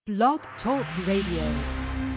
Blog Talk Radio.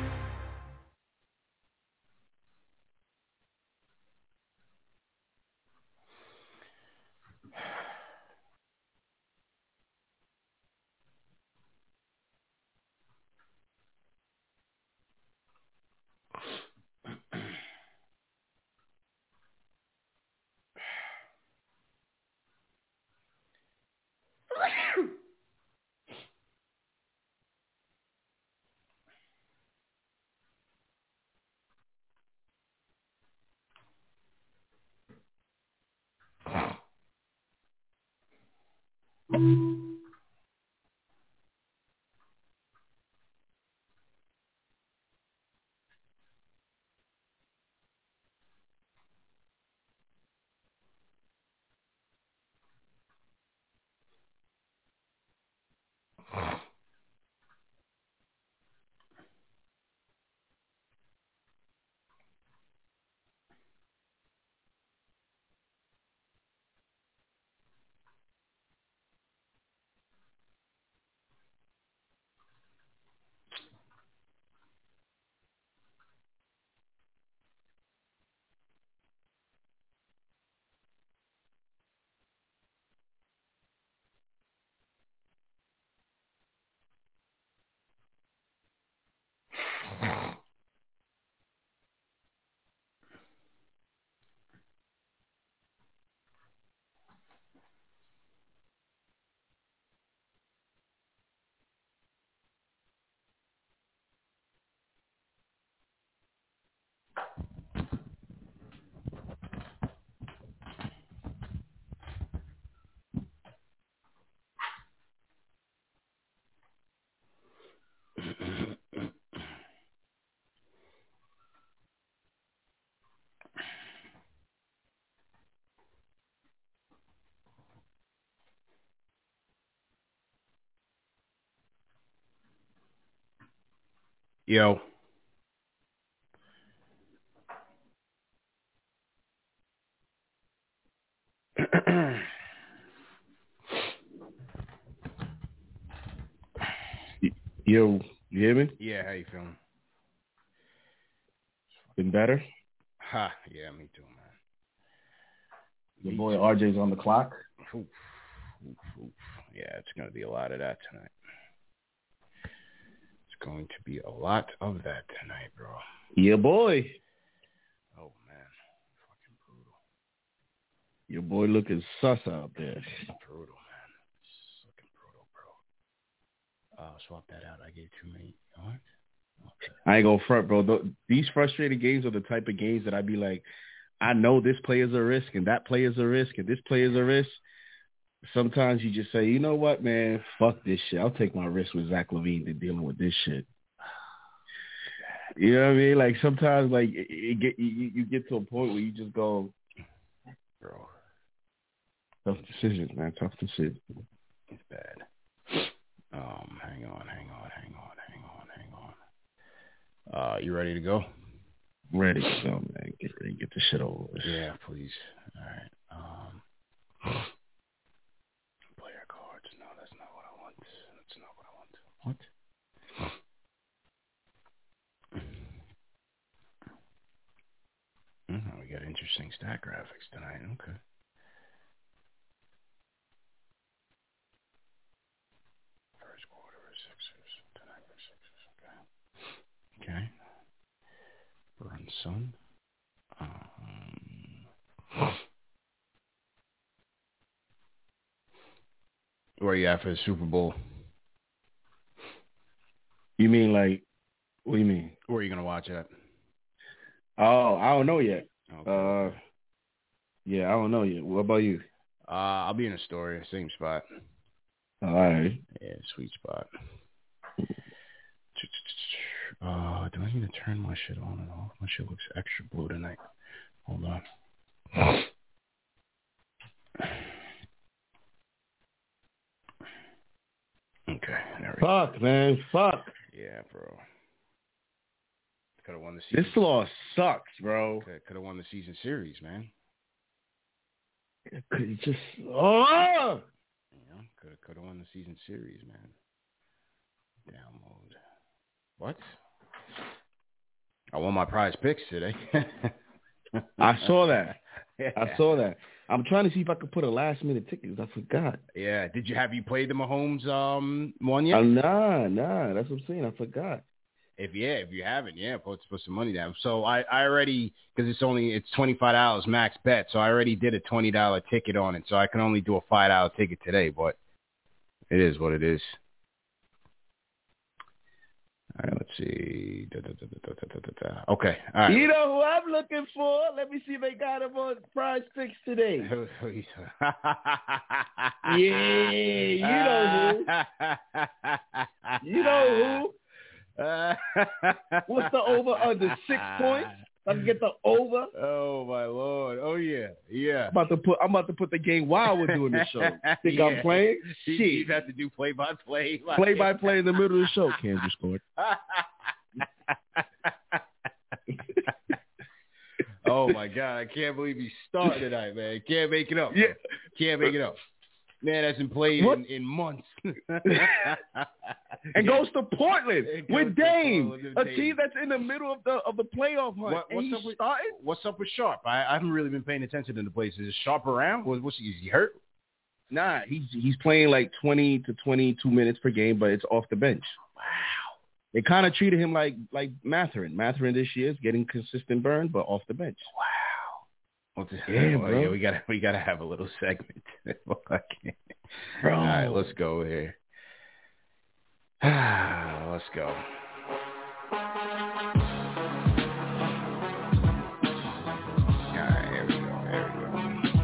Yo. Yo, you hear me? Yeah, how you feeling? Been better? Ha, yeah, me too, man. Your boy RJ's on the clock. Oof. Yeah, it's going to be a lot of that tonight. It's going to be a lot of that tonight, bro. Yeah, boy. Oh, man. Fucking brutal. Your boy looking sus out there. Brutal, man. It's looking brutal, bro. Swap that out. I gave too many. What? Okay. I ain't gonna front, bro. These frustrating games are the type of games that I be like, I know this player's a risk and that player's a risk and this player's a risk. Sometimes you just say, you know what, man, fuck this shit. I'll take my risk with Zach LaVine than dealing with this shit. You know what I mean? Like sometimes, like you get to a point where you just go, bro. Tough decisions, man. Tough decisions. It's bad. Hang on. You ready to go? Ready to go, man. Get ready, get this shit over with. Yeah, please. All right. Player cards. No, that's not what I want. That's not what I want. What? We got interesting stat graphics tonight. Okay. First quarter is Sixers. Tonight for Sixers. Okay. Brunson. Where are you at for the Super Bowl? You mean like, what do you mean? Where are you going to watch it? Oh, I don't know yet. Okay. Yeah, I don't know yet. What about you? I'll be in Astoria, same spot. All right. Yeah, sweet spot. Do I need to turn my shit on and off? My shit looks extra blue tonight. Hold on. Okay, there we go. Fuck, man. Fuck. Yeah, bro. Could have won the season. This loss sucks, bro. Could have won the season series, man. Could just could have won the season series, man. Downloads. What? I won my prize picks today. I saw that. I'm trying to see if I could put a last minute ticket because I forgot. Yeah. Have you played the Mahomes one yet? Nah. That's what I'm saying. I forgot. If you haven't, put some money down. So I already, because it's $25 max bet. So I already did a $20 ticket on it. So I can only do a $5 ticket today, but it is what it is. All right, let's see. Okay, all right. You know who I'm looking for? Let me see if they got him on Prize Picks today. Yeah, you know who? What's the over under 6 points? I can get the over. Oh my Lord! Oh yeah. I'm about to put the game while we're doing the show. Think I'm playing? Shit. You have to do play-by-play. Play-by-play in the middle of the show. Kansas scored. Oh my God! I can't believe he started tonight, man. Can't make it up. Yeah. Can't make it up. Man hasn't played in months. And goes to Portland with Dame, a team that's in the middle of the playoff hunt. What's up with Sharp? I haven't really been paying attention to the place. Is Sharp around? Is he hurt? Nah, he's playing like 20 to 22 minutes per game, but it's off the bench. Wow. They kind of treated him like Mathurin. Mathurin this year is getting consistent burn, but off the bench. Wow. Bro. Yeah, we gotta have a little segment. Bro. All right, let's go here. Let's go. All right, here we go.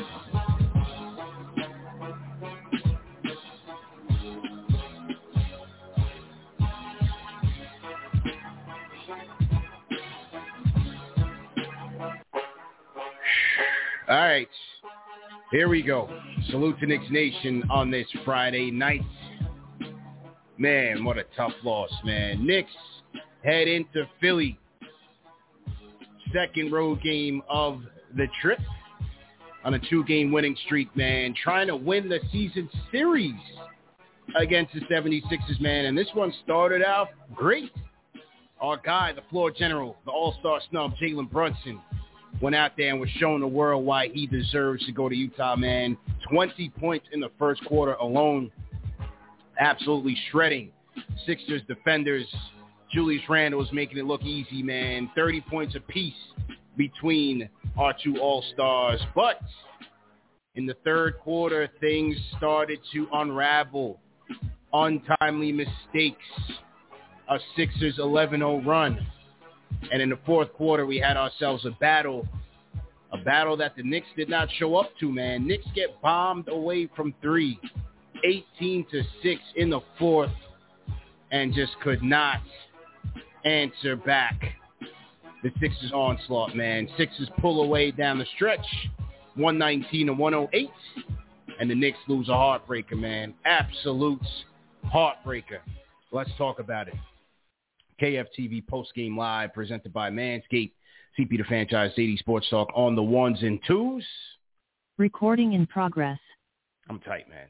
All right, here we go. Salute to Knicks Nation on this Friday night. Man, what a tough loss, man. Knicks head into Philly. Second road game of the trip on a 2-game winning streak, man. Trying to win the season series against the 76ers, man. And this one started out great. Our guy, the floor general, the all-star snub, Jalen Brunson, went out there and was showing the world why he deserves to go to Utah, man. 20 points in the first quarter alone. Absolutely shredding Sixers defenders. Julius Randle was making it look easy, man. 30 points apiece between our two all-stars. But in the third quarter, things started to unravel. Untimely mistakes. A Sixers 11-0 run. And in the fourth quarter, we had ourselves a battle that the Knicks did not show up to, man. Knicks get bombed away from three, 18-6 in the fourth, and just could not answer back the Sixers' onslaught, man. Sixers pull away down the stretch, 119-108, and the Knicks lose a heartbreaker, man. Absolute heartbreaker. Let's talk about it. KFTV Postgame Live, presented by Manscaped, CP the Franchise, 80 Sports Talk on the ones and twos. Recording in progress. I'm tight, man.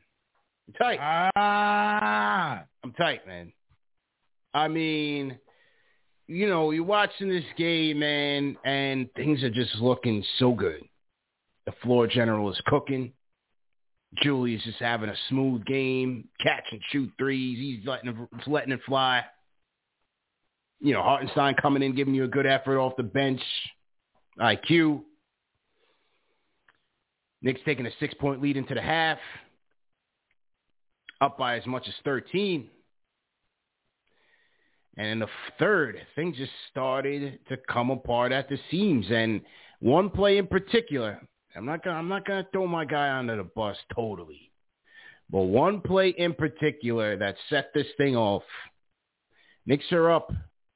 I'm tight, man. I mean, you're watching this game, man, and things are just looking so good. The floor general is cooking. Julius is having a smooth game, catch and shoot threes. He's letting it fly. Hartenstein coming in, giving you a good effort off the bench. IQ. Knicks taking a 6-point lead into the half. Up by as much as 13. And in the third, things just started to come apart at the seams. And one play in particular, I'm not gonna throw my guy under the bus totally. But one play in particular that set this thing off. Knicks are up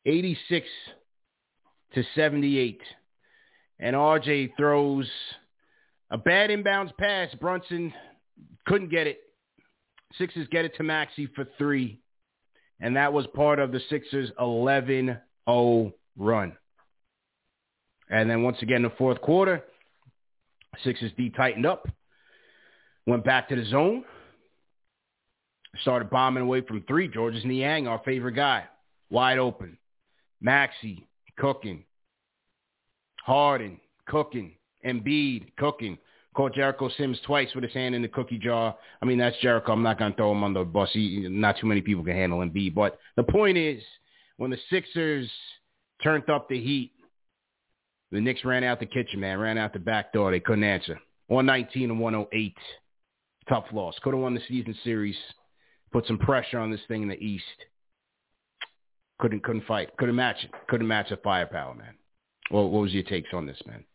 86-78. And RJ throws a bad inbounds pass. Brunson couldn't get it. Sixers get it to Maxey for 3. And that was part of the Sixers' 11-0 run. And then once again, the fourth quarter, Sixers D tightened up. Went back to the zone. Started bombing away from 3. Georges Niang, our favorite guy. wide open. Maxey, cooking. Harden, cooking. Embiid, cooking. Caught Jericho Sims twice with his hand in the cookie jar. I mean, that's Jericho. I'm not going to throw him on the bus. Not too many people can handle Embiid. But the point is, when the Sixers turned up the heat, the Knicks ran out the kitchen, man. Ran out the back door. They couldn't answer. 119 and 108. Tough loss. Could have won the season series. Put some pressure on this thing in the East. Couldn't fight. Couldn't match it. Couldn't match the firepower, man. Well, what was your takes on this, man?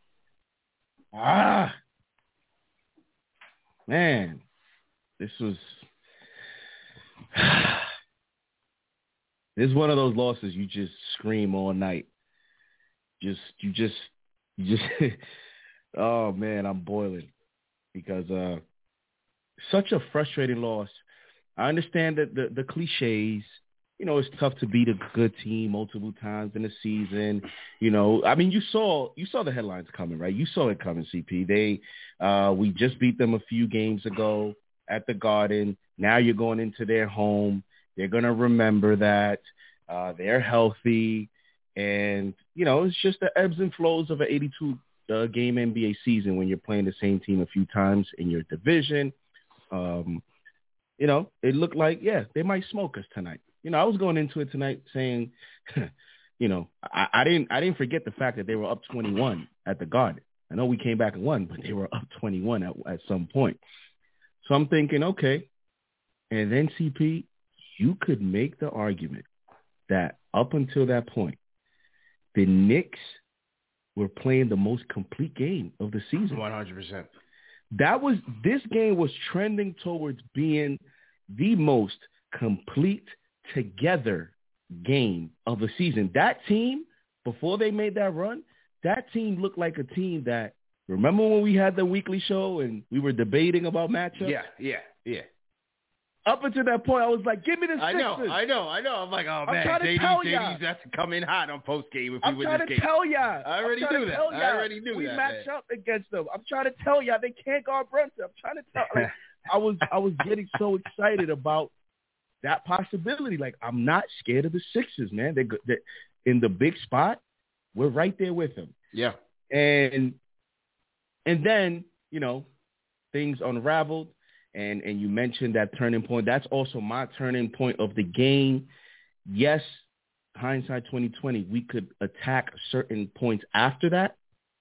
Man, this is one of those losses you just scream all night. You just oh man, I'm boiling because such a frustrating loss. I understand that the cliches, it's tough to beat a good team multiple times in a season. I mean, you saw the headlines coming, right? You saw it coming, CP. We just beat them a few games ago at the Garden. Now you're going into their home. They're going to remember that. They're healthy. And, it's just the ebbs and flows of an 82-game NBA season when you're playing the same team a few times in your division. It looked like, they might smoke us tonight. I was going into it tonight saying, I didn't forget the fact that they were up 21 at the Garden. I know we came back and won, but they were up 21 at some point. So I'm thinking, okay. And then, CP, you could make the argument that up until that point, the Knicks were playing the most complete game of the season. 100%. This game was trending towards being the most complete together game of the season. That team, before they made that run, that team looked like a team that, remember when we had the weekly show and we were debating about matchups? Yeah. Up until that point, I was like, give me the Sixers. I know. I'm like, oh, man, JD's has to come in hot on postgame if we win this game. I'm trying to tell y'all. I already knew that. We match up against them. I'm trying to tell y'all they can't guard Brunson. I'm trying to tell. Like, I was getting so excited about that possibility. Like, I'm not scared of the Sixers, man. They're in the big spot. We're right there with them. Yeah. And then, things unraveled. And you mentioned that turning point. That's also my turning point of the game. Yes, hindsight 2020, we could attack certain points after that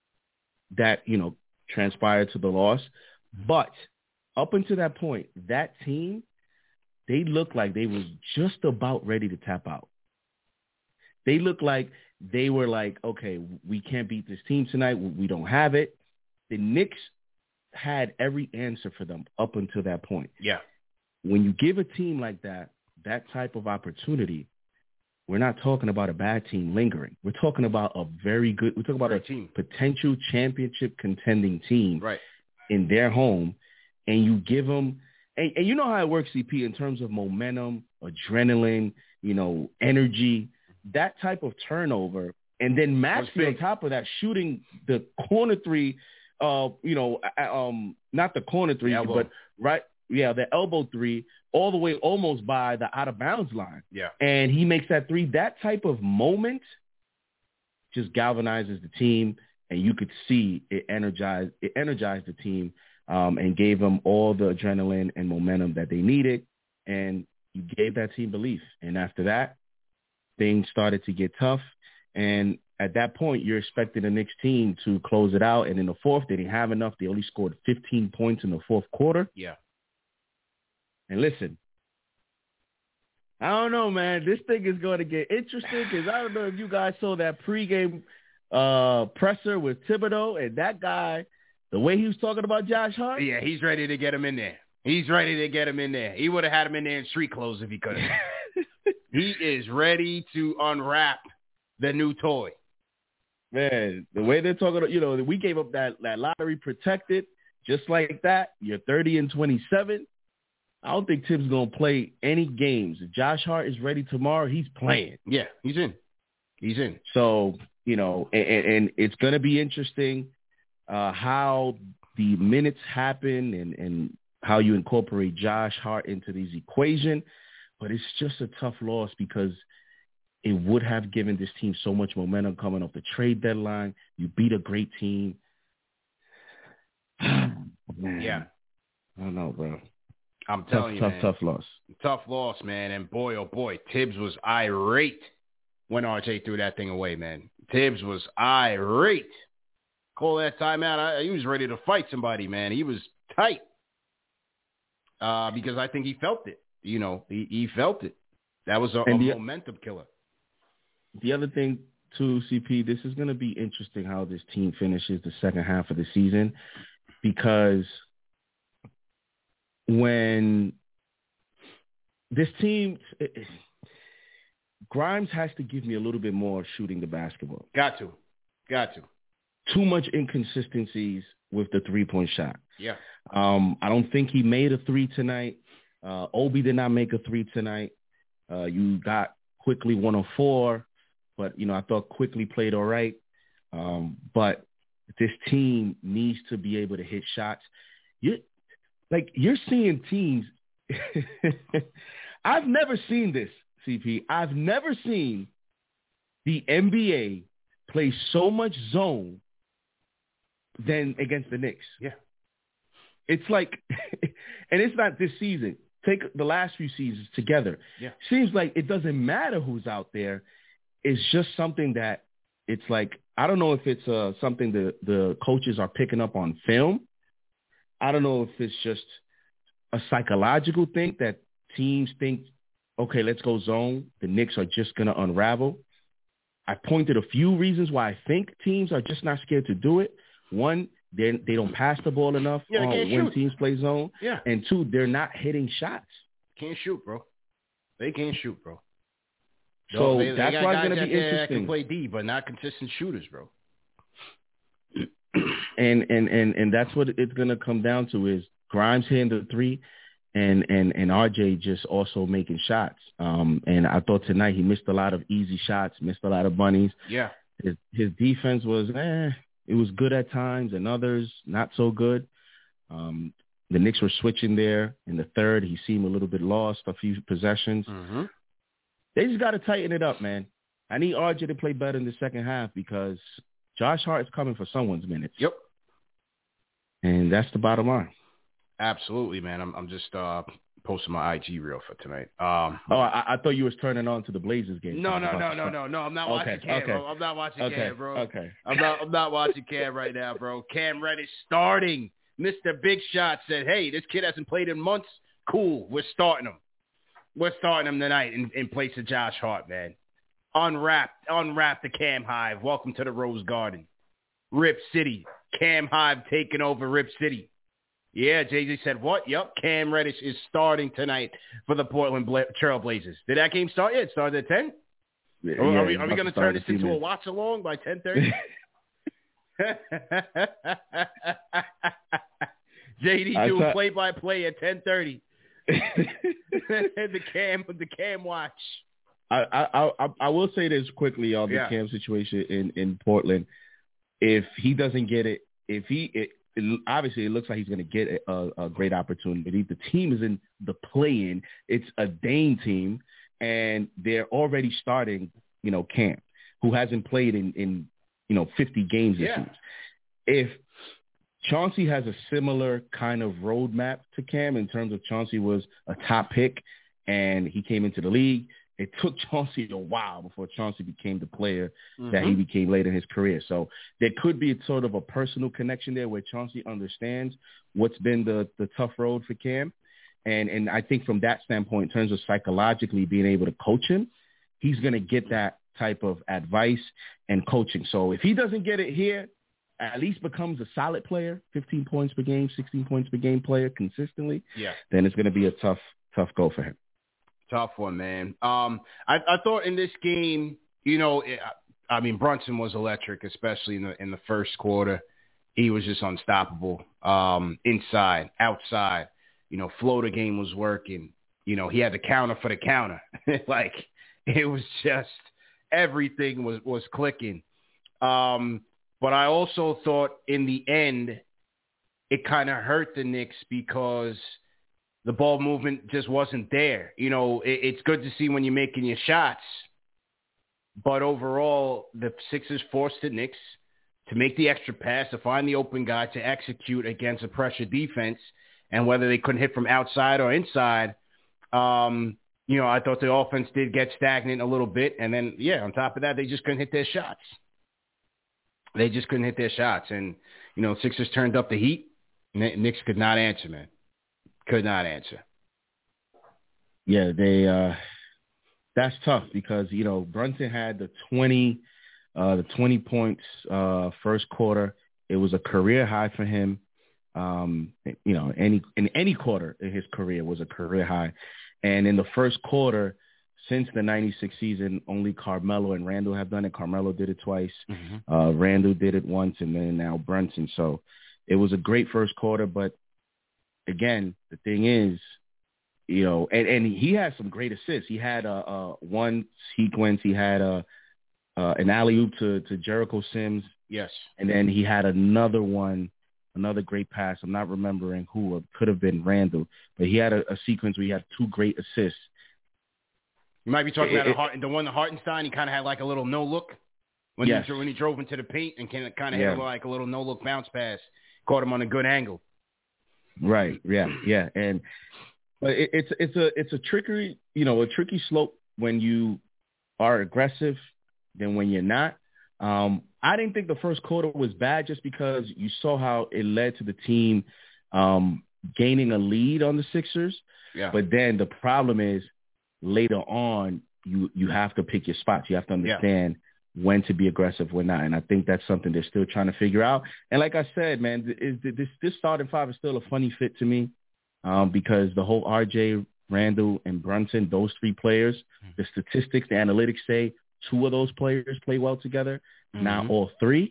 transpired to the loss. But up until that point, that team, they looked like they were just about ready to tap out. They looked like they were like, okay, we can't beat this team tonight. We don't have it. The Knicks had every answer for them up until that point. Yeah. When you give a team like that type of opportunity, we're not talking about a bad team lingering. We're talking about a team. Potential championship contending team right in their home, and you give them, and you know how it works, CP, in terms of momentum, adrenaline, energy, that type of turnover, and then Maxey on top of that shooting the corner three, not the corner three, but the elbow three, all the way almost by the out of bounds line. Yeah. And he makes that three. That type of moment just galvanizes the team, and you could see it energized the team, and gave them all the adrenaline and momentum that they needed, and you gave that team belief. And after that, things started to get tough, and at that point, you're expecting the Knicks team to close it out. And in the fourth, they didn't have enough. They only scored 15 points in the fourth quarter. Yeah. And listen, I don't know, man. This thing is going to get interesting because I don't know if you guys saw that pregame presser with Thibodeau, and that guy, the way he was talking about Josh Hart. Yeah, he's ready to get him in there. He would have had him in there in street clothes if he could have. He is ready to unwrap the new toy. Man, the way they're talking, we gave up that lottery protected just like that. You're 30-27. I don't think Tim's going to play any games. If Josh Hart is ready tomorrow, he's playing. Yeah, he's in. So, and it's going to be interesting how the minutes happen and how you incorporate Josh Hart into this equation. But it's just a tough loss because it would have given this team so much momentum coming off the trade deadline. You beat a great team. Man. Yeah. I don't know, bro. I'm telling you, man. Tough loss. Tough loss, man. And boy, oh boy, Tibbs was irate when RJ threw that thing away, man. Tibbs was irate. Call that timeout. He was ready to fight somebody, man. He was tight because I think he felt it. You know, he felt it. That was a momentum killer. The other thing, too, CP, this is going to be interesting how this team finishes the second half of the season, because when this team, Grimes has to give me a little bit more shooting the basketball. Got to. Too much inconsistencies with the three-point shot. Yeah. I don't think he made a three tonight. Obi did not make a three tonight. You got Quickly 1 of 4, but, I thought Quickly played all right. But this team needs to be able to hit shots. You're seeing teams. I've never seen this, CP. I've never seen the NBA play so much zone than against the Knicks. Yeah. It's like, and it's not this season. Take the last few seasons together. Yeah. Seems like it doesn't matter who's out there. It's just something that it's like, I don't know if it's something that the coaches are picking up on film. I don't know if it's just a psychological thing that teams think, okay, let's go zone. The Knicks are just going to unravel. I pointed a few reasons why I think teams are just not scared to do it. One, they don't pass the ball enough when teams play zone. Yeah. And 2, they're not hitting shots. Can't shoot, bro. They can't shoot, bro. So they that's why it's going to be interesting. That can play D, but not consistent shooters, bro. And that's what it's going to come down to is Grimes hitting the three and RJ just also making shots. And I thought tonight he missed a lot of easy shots, missed a lot of bunnies. Yeah. His defense was, it was good at times and others not so good. The Knicks were switching there in the third. He seemed a little bit lost, a few possessions. Mm-hmm. They just got to tighten it up, man. I need RJ to play better in the second half because Josh Hart is coming for someone's minutes. Yep. And that's the bottom line. Absolutely, man. I'm just posting my IG reel for tonight. I thought you was turning on to the Blazers game. No. I'm not watching Cam. Okay. I'm not watching Cam, bro. Okay. I'm not watching Cam right now, bro. Cam Reddish starting. Mr. Big Shot said, hey, this kid hasn't played in months. Cool. We're starting him. We're starting him tonight in place of Josh Hart, man. Unwrap the Cam Hive. Welcome to the Rose Garden. Rip City. Cam Hive taking over Rip City. Yeah, Jay-Z said what? Yup, Cam Reddish is starting tonight for the Portland Trail Blazers. Did that game start yet? It started at 10? Yeah, are we going to turn this into a watch-along by 10:30? JD doing play-by-play at 10:30. the Cam watch. I will say this quickly on the Cam situation in Portland. If he doesn't get it, obviously it looks like he's going to get a great opportunity. The team is in the play-in. It's a Dane team, and they're already starting, Cam, who hasn't played in 50 games this season. If Chauncey has a similar kind of roadmap to Cam in terms of Chauncey was a top pick and he came into the league. It took Chauncey a while before Chauncey became the player that he became late in his career. So there could be sort of a personal connection there where Chauncey understands what's been the tough road for Cam. And I think from that standpoint, in terms of psychologically being able to coach him, he's going to get that type of advice and coaching. So if he doesn't get it here, at least becomes a solid player, 15 points per game, 16 points per game player consistently, then it's going to be a tough go for him. Tough one, man. I thought in this game, Brunson was electric, especially in the first quarter. He was just unstoppable. Inside, outside, floater game was working. He had the counter for the counter. Like it was just everything was clicking. But I also thought in the end, it kind of hurt the Knicks because the ball movement just wasn't there. It's good to see when you're making your shots, But overall, the Sixers forced the Knicks to make the extra pass, to find the open guy, to execute against a pressure defense. And whether they couldn't hit from outside or inside, I thought the offense did get stagnant a little bit. And then, on top of that, they just couldn't hit their shots. And, Sixers turned up the heat. Knicks could not answer, man. Could not answer. Yeah, that's tough because, Brunson had the 20 points first quarter. It was a career high for him. In any quarter in his career was a career high. And in the first quarter, since the 96 season, only Carmelo and Randall have done it. Carmelo did it twice. Mm-hmm. Randall did it once, and then now Brunson. So it was a great first quarter. But, again, the thing is, and he had some great assists. He had one sequence. He had an alley-oop to Jericho Sims. Yes. And then he had another great pass. I'm not remembering who. It could have been Randall. But he had a sequence where he had two great assists. You might be talking about the one to Hartenstein. He kind of had like a little no-look when he drove into the paint and kind of hit like a little no-look bounce pass. Caught him on a good angle. Right. Yeah. And but it's a tricky slope when you are aggressive than when you're not. I didn't think the first quarter was bad just because you saw how it led to the team gaining a lead on the Sixers. Yeah. But then the problem is later on you have to pick your spots. You have to understand when to be aggressive, when not. And I think that's something they're still trying to figure out. And like I said, man, this starting five is still a funny fit to me because the whole RJ, Randall, and Brunson, those three players, the statistics, the analytics say two of those players play well together. Mm-hmm. Now all three.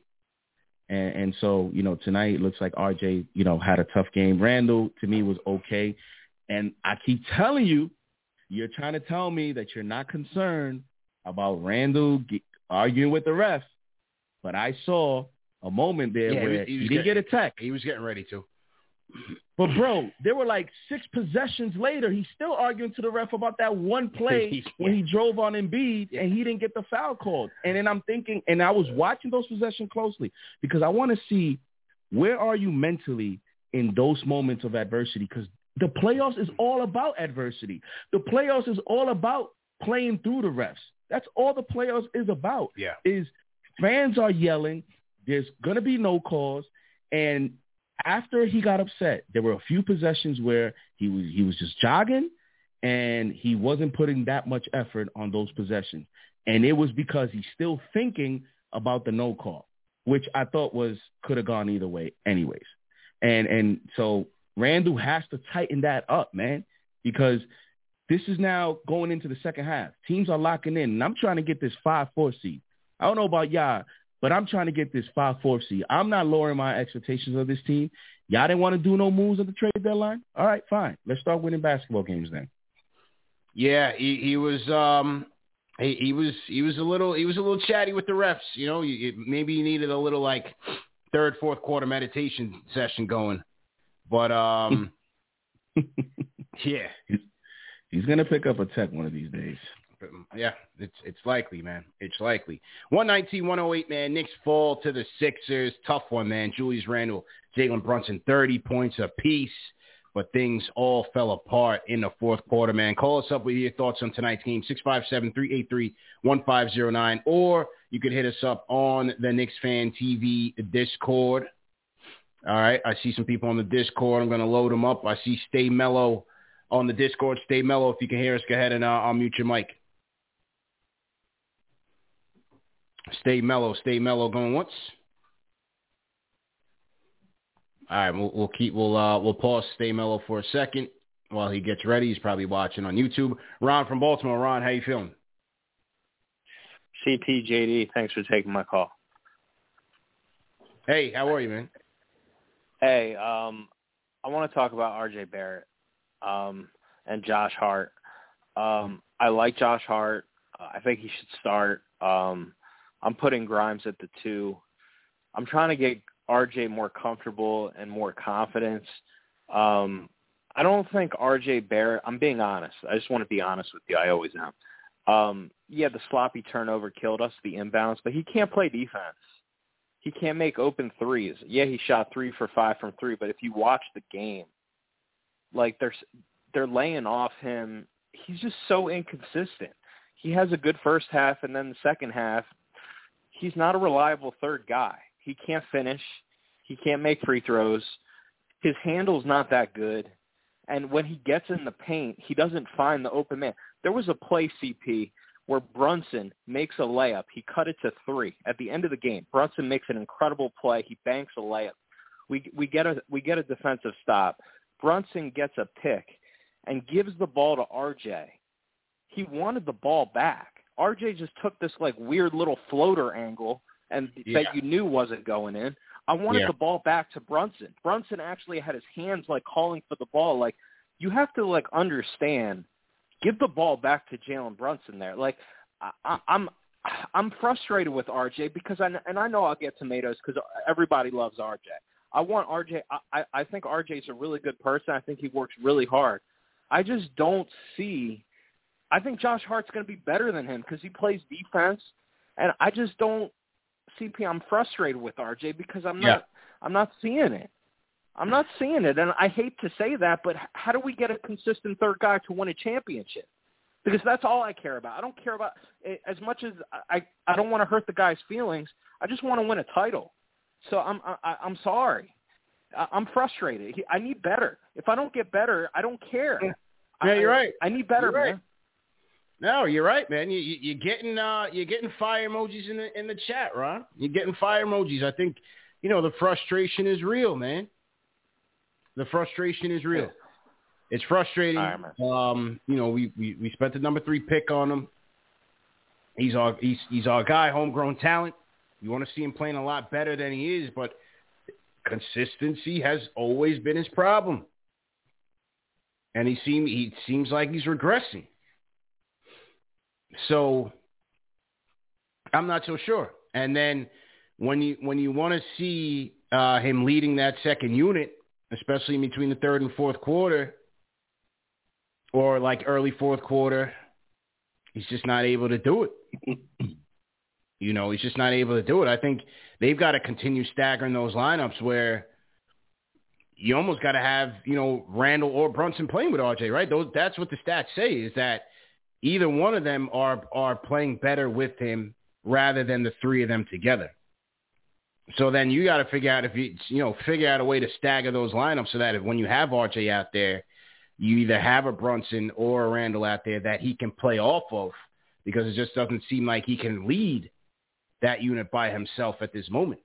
And so, tonight it looks like RJ, had a tough game. Randall, to me, was okay. And I keep telling you, you're trying to tell me that you're not concerned about Randall arguing with the ref. But I saw a moment there where he didn't get a tech. He was getting ready to. But, bro, there were like 6 possessions later. He's still arguing to the ref about that one play when he drove on Embiid and he didn't get the foul called. And then I'm thinking, and I was watching those possessions closely because I want to see where are you mentally in those moments of adversity, because the playoffs is all about adversity. The playoffs is all about playing through the refs. That's all the playoffs is about. Yeah. Is fans are yelling. There's going to be no calls. And after he got upset, there were a few possessions where he was just jogging and he wasn't putting that much effort on those possessions. And it was because he's still thinking about the no call, which I thought could have gone either way anyways. And so Randall has to tighten that up, man, because this is now going into the second half. Teams are locking in, and I'm trying to get this 5-4 seed. I don't know about y'all, but I'm trying to get this 5-4 seed. I'm not lowering my expectations of this team. Y'all didn't want to do no moves at the trade deadline? All right, fine. Let's start winning basketball games then. Yeah, he was he was a little chatty with the refs. Maybe you needed a little like third, fourth quarter meditation session going. But yeah, he's gonna pick up a tech one of these days. Yeah, it's likely, man. It's likely. 119-108, man. Knicks fall to the Sixers. Tough one, man. Julius Randle, Jalen Brunson, 30 points apiece. But things all fell apart in the fourth quarter, man. Call us up with your thoughts on tonight's game, 657-383-1509. Or you could hit us up on the Knicks Fan TV Discord. All right, I see some people on the Discord. I'm going to load them up. I see Stay Mellow on the Discord. Stay Mellow. If you can hear us, go ahead and I'll mute your mic. Stay Mellow going once. All right, we'll pause Stay Mellow for a second while he gets ready. He's probably watching on YouTube. Ron from Baltimore. Ron, how you feeling? CPJD, thanks for taking my call. Hey, how are you, man? Hey, I want to talk about RJ Barrett and Josh Hart. I like Josh Hart. I think he should start. I'm putting Grimes at the 2. I'm trying to get RJ more comfortable and more confidence. I don't think RJ Barrett, I'm being honest. I just want to be honest with you. I always am. Yeah, the sloppy turnover killed us, the inbounds, but he can't play defense. He can't make open threes. Yeah, he shot 3 for 5 from 3, but if you watch the game, like they're laying off him. He's just so inconsistent. He has a good first half, and then the second half, he's not a reliable third guy. He can't finish. He can't make free throws. His handle's not that good. And when he gets in the paint, he doesn't find the open man. There was a play, CP, where Brunson makes a layup. He cut it to 3 at the end of the game. Brunson makes an incredible play. He banks a layup. We get a defensive stop. Brunson gets a pick and gives the ball to RJ. He wanted the ball back. RJ just took this like weird little floater angle and that you knew wasn't going in. I wanted the ball back to Brunson. Brunson actually had his hands like calling for the ball. Like, you have to like understand, give the ball back to Jalen Brunson there. Like, I'm frustrated with RJ because I know I'll get tomatoes because everybody loves RJ. I want RJ. I think RJ's a really good person. I think he works really hard. I just don't see. I think Josh Hart's going to be better than him because he plays defense, and I just don't. CP, I'm frustrated with RJ because I'm not seeing it. I'm not seeing it, and I hate to say that, but how do we get a consistent third guy to win a championship? Because that's all I care about. I don't care about as much as I don't want to hurt the guy's feelings. I just want to win a title. So I'm sorry. I'm frustrated. I need better. If I don't get better, I don't care. Yeah, you're right. I need better, man. Right. No, you're right, man. You're getting fire emojis in the chat, Ron. You're getting fire emojis. I think, the frustration is real, man. The frustration is real. It's frustrating. We spent the number 3 pick on him. He's our guy, homegrown talent. You want to see him playing a lot better than he is, but consistency has always been his problem. And he seems like he's regressing. So I'm not so sure. And then when you want to see him leading that second unit, especially between the third and fourth quarter, or like early fourth quarter, he's just not able to do it. He's just not able to do it. I think they've got to continue staggering those lineups where you almost got to have, Randall or Brunson playing with RJ, right? That's what the stats say, is that either one of them are playing better with him rather than the 3 of them together. So then you got to figure out figure out a way to stagger those lineups so that when you have RJ out there, you either have a Brunson or a Randall out there that he can play off of, because it just doesn't seem like he can lead that unit by himself at this moment.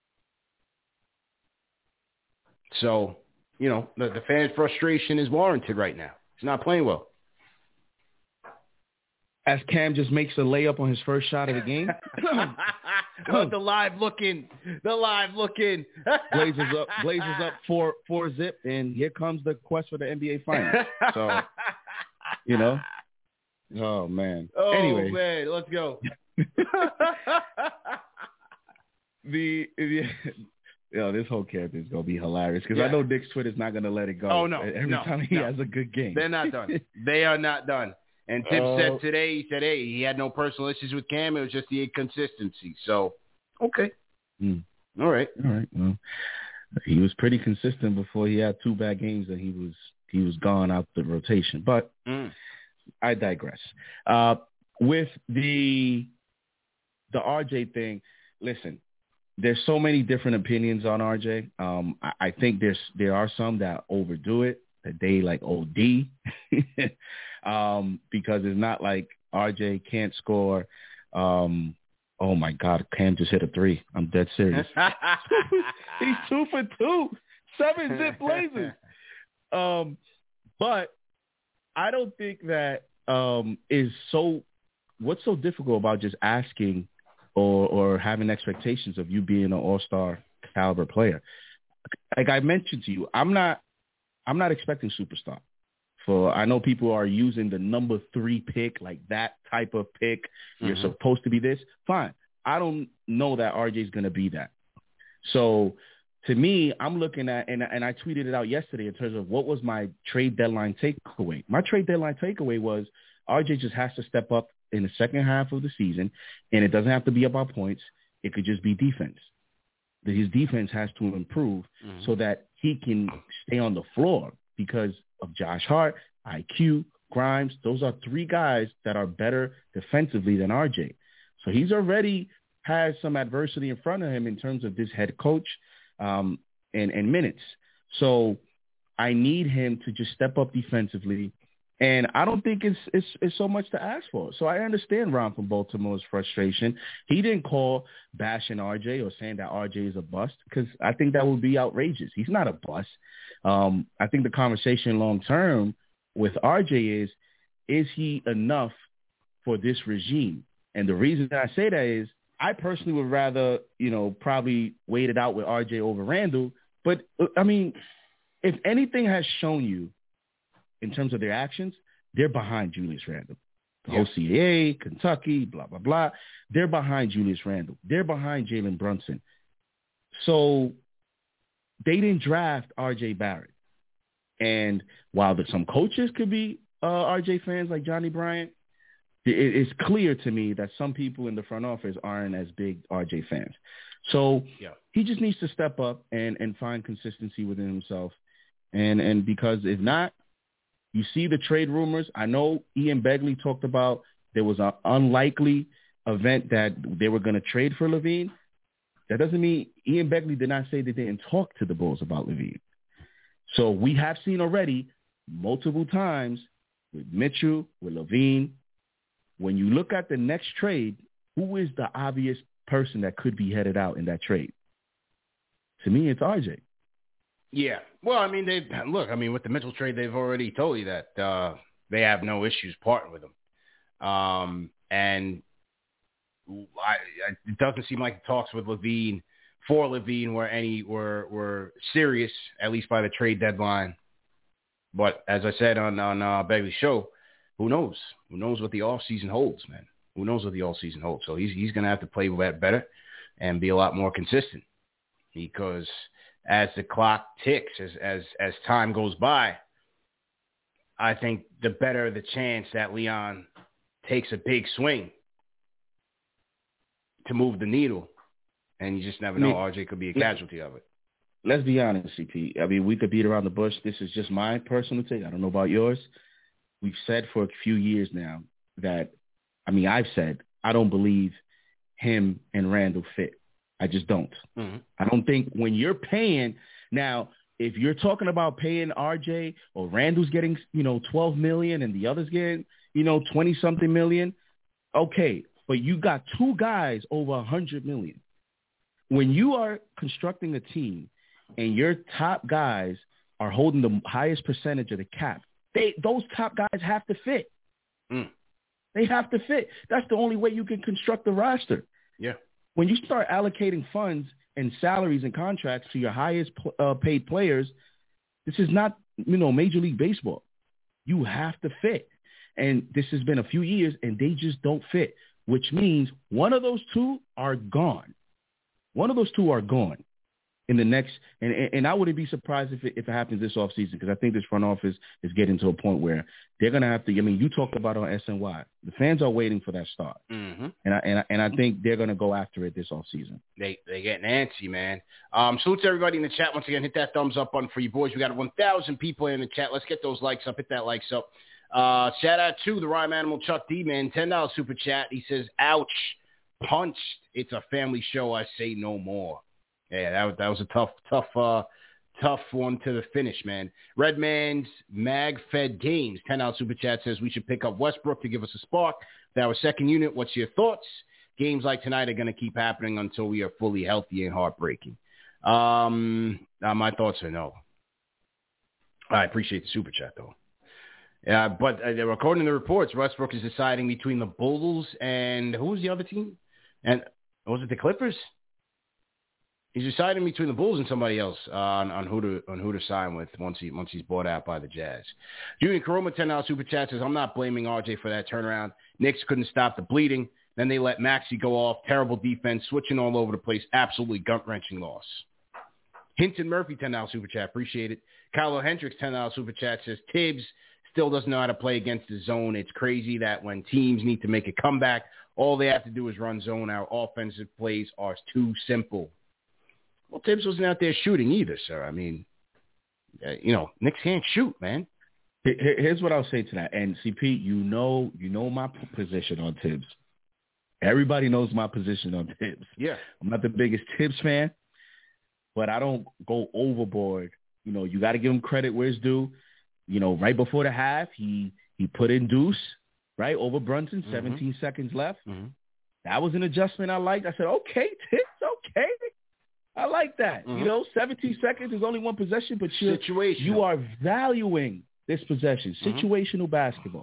So, the fan frustration is warranted right now. He's not playing well. As Cam just makes a layup on his first shot of the game. The live looking. Blazers up 4-0, and here comes the quest for the NBA Finals. So, oh, man. Anyway. Man, let's go. This whole character is going to be hilarious because I know Nick's Twitter's not going to let it go. Oh, no. Every time he has a good game. They're not done. They are not done. And Tim said today, he had no personal issues with Cam. It was just the inconsistency. So, okay. All right. Well, he was pretty consistent before he had 2 bad games and he was gone out the rotation. But I digress. With the RJ thing, listen, there's so many different opinions on RJ. I think there are some that overdo it, that they like OD. Because it's not like RJ can't score. Oh my God, Cam just hit a 3. I'm dead serious. He's 2 for 2, 7-zip Blazers. But I don't think that is so. What's so difficult about just asking or having expectations of you being an all-star caliber player? Like I mentioned to you, I'm not expecting superstar. I know people are using the number 3 pick, like that type of pick. You're supposed to be this. Fine. I don't know that RJ is going to be that. So to me, I'm looking at, and I tweeted it out yesterday in terms of what was my trade deadline takeaway. My trade deadline takeaway was RJ just has to step up in the second half of the season, and it doesn't have to be about points. It could just be defense. That his defense has to improve so that he can stay on the floor because of Josh Hart, IQ, Grimes. Those are three guys that are better defensively than RJ. So he's already has some adversity in front of him in terms of this head coach and minutes. So I need him to just step up defensively. And I don't think it's so much to ask for. So I understand Ron from Baltimore's frustration. He didn't call bashing RJ or saying that RJ is a bust because I think that would be outrageous. He's not a bust. I think the conversation long term with RJ is he enough for this regime? And the reason that I say that is I personally would rather, probably wait it out with RJ over Randall. But, I mean, if anything has shown you in terms of their actions, they're behind Julius Randle. The whole CAA, Kentucky, blah, blah, blah. They're behind Julius Randle. They're behind Jalen Brunson. So they didn't draft R.J. Barrett. And while some coaches could be R.J. fans like Johnny Bryant, it's clear to me that some people in the front office aren't as big R.J. fans. So he just needs to step up and find consistency within himself. And because if not, you see the trade rumors. I know Ian Begley talked about there was an unlikely event that they were going to trade for LaVine. That doesn't mean Ian Begley did not say they didn't talk to the Bulls about LaVine. So we have seen already multiple times with Mitchell, with LaVine, when you look at the next trade, who is the obvious person that could be headed out in that trade? To me, it's RJ. Yeah. Well, I mean, with the Mitchell trade, they've already told you that they have no issues parting with him. And it doesn't seem like the talks with LaVine were serious, at least by the trade deadline. But as I said on Begley's show, who knows? Who knows what the offseason holds, man? Who knows what the offseason holds? So he's going to have to play better and be a lot more consistent because as the clock ticks, as time goes by, I think the better the chance that Leon takes a big swing to move the needle. And you just never know. RJ could be a casualty of it. Let's be honest, CP. I mean, we could beat around the bush. This is just my personal take. I don't know about yours. We've said for a few years now that, I've said, I don't believe him and Randall fit. I just don't. Mm-hmm. I don't think when you're paying now, if you're talking about paying RJ or Randall's getting, $12 million and the other's getting, 20 something million. Okay. But you got two guys over $100 million. When you are constructing a team and your top guys are holding the highest percentage of the cap, those top guys have to fit. They have to fit. That's the only way you can construct the roster. Yeah. When you start allocating funds and salaries and contracts to your highest paid players, this is not, Major League Baseball. You have to fit. And this has been a few years, and they just don't fit, which means one of those two are gone. One of those two are gone in the next, and I wouldn't be surprised if it happens this offseason because I think this front office is getting to a point where they're going to have to, you talked about on SNY. The fans are waiting for that start. Mm-hmm. And I think they're going to go after it this offseason. They getting antsy, man. Salute to everybody in the chat. Once again, hit that thumbs up button for you boys. We got 1,000 people in the chat. Let's get those likes up. Hit that likes up. Shout out to the Rhyme Animal Chuck D, man. $10 super chat. He says, ouch, punched. It's a family show. I say no more. Yeah, that was a tough one to the finish, man. Redman's Mag-Fed Games, $10 super chat says we should pick up Westbrook to give us a spark. That our second unit. What's your thoughts? Games like tonight are going to keep happening until we are fully healthy and heartbreaking. My thoughts are no. I appreciate the super chat, though. But according to the reports, Westbrook is deciding between the Bulls and who was the other team? And was it the Clippers? He's deciding between the Bulls and somebody else on who to sign with once he's bought out by the Jazz. Junior Karoma, $10 super chat says, I'm not blaming RJ for that turnaround. Knicks couldn't stop the bleeding. Then they let Maxey go off. Terrible defense, switching all over the place. Absolutely gut-wrenching loss. Hinton Murphy, $10 super chat. Appreciate it. Kylo Hendricks, $10 super chat says, Tibbs still doesn't know how to play against the zone. It's crazy that when teams need to make a comeback, all they have to do is run zone. Our offensive plays are too simple. Well, Tibbs wasn't out there shooting either, sir. I mean, Knicks can't shoot, man. Here's what I'll say to that. And CP, you know my position on Tibbs. Everybody knows my position on Tibbs. Yeah. I'm not the biggest Tibbs fan, but I don't go overboard. You got to give him credit where it's due. Right before the half, he put in Deuce, right, over Brunson, 17 seconds left. Mm-hmm. That was an adjustment I liked. I said, okay, Tibbs, okay. I like that. 17 seconds is only one possession, but you are valuing this possession. Situational basketball.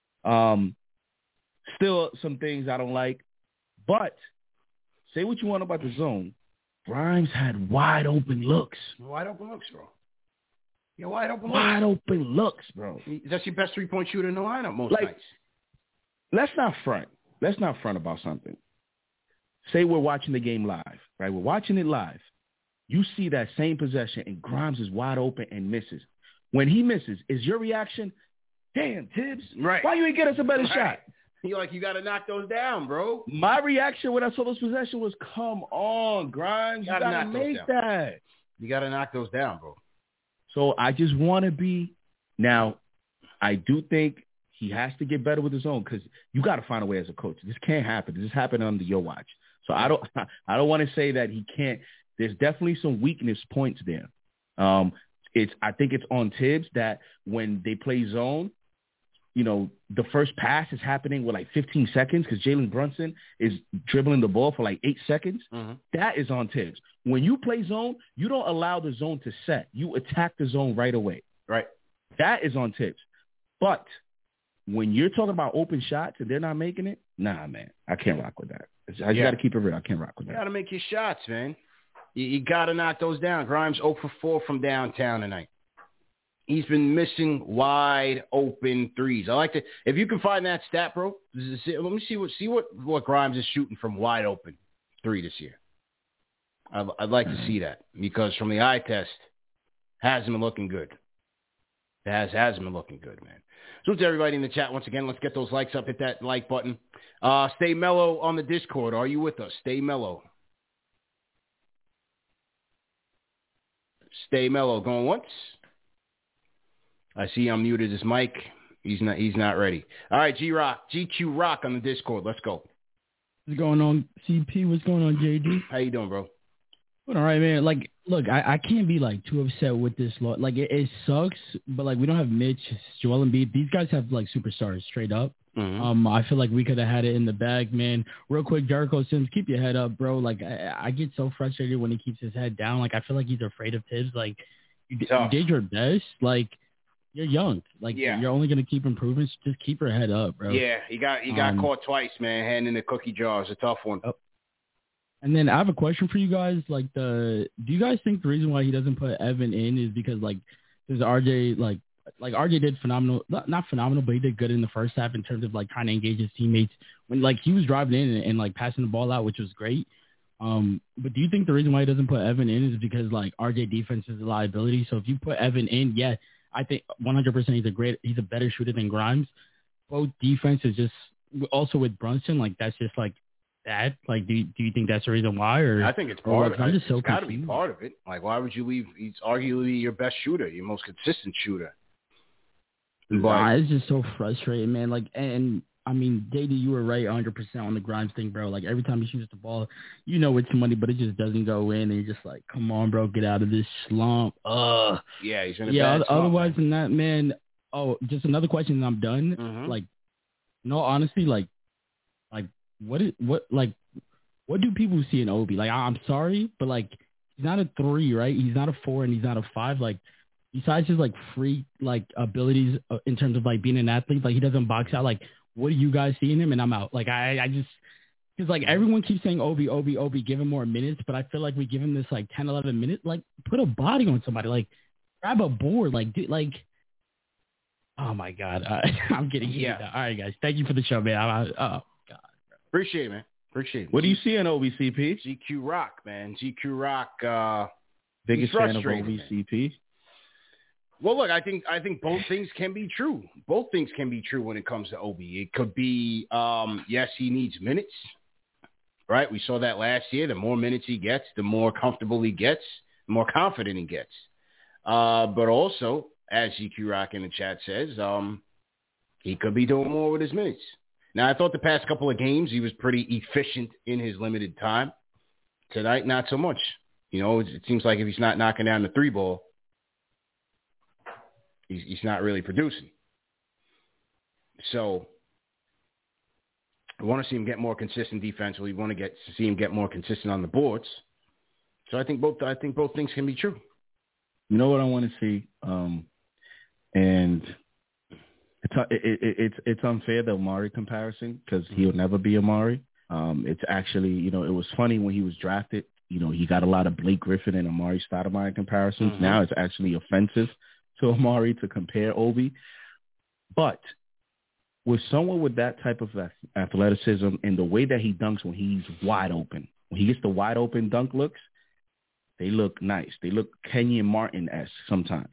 Still some things I don't like, but say what you want about the zone. Grimes had wide open looks. Wide open looks, bro. Yeah, wide open looks, bro. That's your best three-point shooter in the lineup most nights. Let's not front. Let's not front about something. Say we're watching the game live, right? We're watching it live. You see that same possession, and Grimes is wide open and misses. When he misses, is your reaction, damn, Tibbs, right? Why you ain't get us a better shot? You're like, you got to knock those down, bro. My reaction when I saw those possessions was, come on, Grimes. You got to make that. You got to knock those down, bro. So I just want to be – now, I do think he has to get better with his own because you got to find a way as a coach. This can't happen. This happened under your watch. So I don't want to say that he can't. There's definitely some weakness points there. I think it's on Tibbs that when they play zone, the first pass is happening with like 15 seconds because Jalen Brunson is dribbling the ball for like 8 seconds. Mm-hmm. That is on Tibbs. When you play zone, you don't allow the zone to set. You attack the zone right away. Right. That is on Tibbs. But when you're talking about open shots and they're not making it, nah, man, I can't rock with that. I just got to keep it real. I can't rock with that. You got to make your shots, man. You got to knock those down. Grimes 0 for 4 from downtown tonight. He's been missing wide open threes. I like to, if you can find that stat, bro. Let me see what Grimes is shooting from wide open three this year. I'd like to see that because from the eye test, hasn't been looking good. Hasn't been looking good, man. So to everybody in the chat, once again, let's get those likes up. Hit that like button. Stay mellow on the Discord. Are you with us? Stay mellow. Stay mellow. Going once. I see I'm muted as Mike. He's not ready. All right, GQ Rock on the Discord. Let's go. What's going on, CP? What's going on, JD? How you doing, bro? All right, man. Like, look, I can't be like too upset with this law. Like, it sucks, but like we don't have Mitch, Joel Embiid. These guys have like superstars straight up. Mm-hmm. I feel like we could have had it in the bag, man. Real quick, Jericho Sims, keep your head up, bro. Like, I get so frustrated when he keeps his head down. Like, I feel like he's afraid of Tibbs. Like, you did your best. Like, you're young. Like, you're only going to keep improving. Just keep your head up, bro. Yeah, he got caught twice, man, handing the cookie jar. It's a tough one. Oh. And then I have a question for you guys. Like, do you guys think the reason why he doesn't put Evan in is because, like, there's RJ, like RJ did phenomenal, not phenomenal, but he did good in the first half in terms of, like, trying to engage his teammates when, like, he was driving in and like, passing the ball out, which was great. But do you think the reason why he doesn't put Evan in is because, like, RJ defense is a liability? So if you put Evan in, I think 100% he's a better shooter than Grimes. Both defense is just also with Brunson, like that's just like that. Like, do you think that's the reason why? Or I think it's part of it. I'm just so it's got to confused. be part of it. Like, why would you leave? He's arguably your best shooter, your most consistent shooter. But it's just so frustrating, man. Like, and I mean, JD, you were right 100% on the Grimes thing, bro. Like, every time he shoots the ball, it's money, but it just doesn't go in. And you're just like, come on, bro, get out of this slump. Yeah, he's in a bad slump. Otherwise than that, man. Oh, just another question and I'm done. Mm-hmm. Like, no, honestly, like, what do people see in Obi? Like, I'm sorry, but like, he's not a 3, right? He's not a 4 and he's not a 5. Like, besides his like free like abilities in terms of like being an athlete, like he doesn't box out. Like, what do you guys see in him? And I'm out. Like, I just, because like everyone keeps saying Obi, give him more minutes, but I feel like we give him this like 10, 11 minutes. Like, put a body on somebody. Like, grab a board. Like, oh my God, I'm getting heated. All right, guys, thank you for the show, man. Oh God, appreciate it, man. Appreciate it. What do you see in OVCP? GQ Rock, man. GQ Rock. Biggest fan of OVCP. Well, look, I think both things can be true. Both things can be true when it comes to Obi. It could be, yes, he needs minutes, right? We saw that last year. The more minutes he gets, the more comfortable he gets, the more confident he gets. But also, as GQ Rock in the chat says, he could be doing more with his minutes. Now, I thought the past couple of games he was pretty efficient in his limited time. Tonight, not so much. You know, it seems like if he's not knocking down the three ball, he's not really producing. So we want to see him get more consistent defensively. We want to see him get more consistent on the boards. So I think both things can be true. You know what I want to see, and it's unfair, the Amari comparison, because he'll never be Amari. It's actually, you know, it was funny when he was drafted. You know, he got a lot of Blake Griffin and Amari Stoudemire comparisons. Mm-hmm. Now it's actually offensive to Amari to compare Obi. But with someone with that type of athleticism and the way that he dunks when he's wide open, when he gets the wide open dunk looks, they look nice. They look Kenyon Martin-esque sometimes.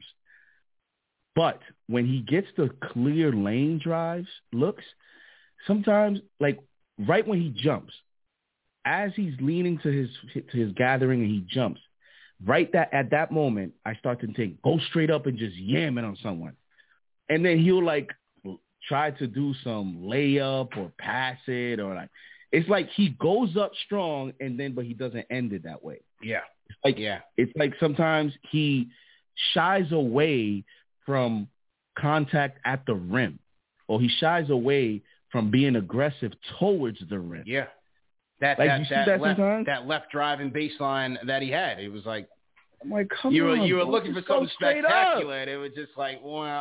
But when he gets the clear lane drives looks, sometimes, like right when he jumps, as he's leaning to his gathering and he jumps, at that moment, I start to think, go straight up and just yam it on someone. And then he'll like try to do some layup or pass it, or like, it's like he goes up strong but he doesn't end it that way. Yeah. It's like sometimes he shies away from contact at the rim, or he shies away from being aggressive towards the rim. Yeah. That left driving baseline that he had. It was like, I'm like, come you on, were looking for something spectacular, and it was just like,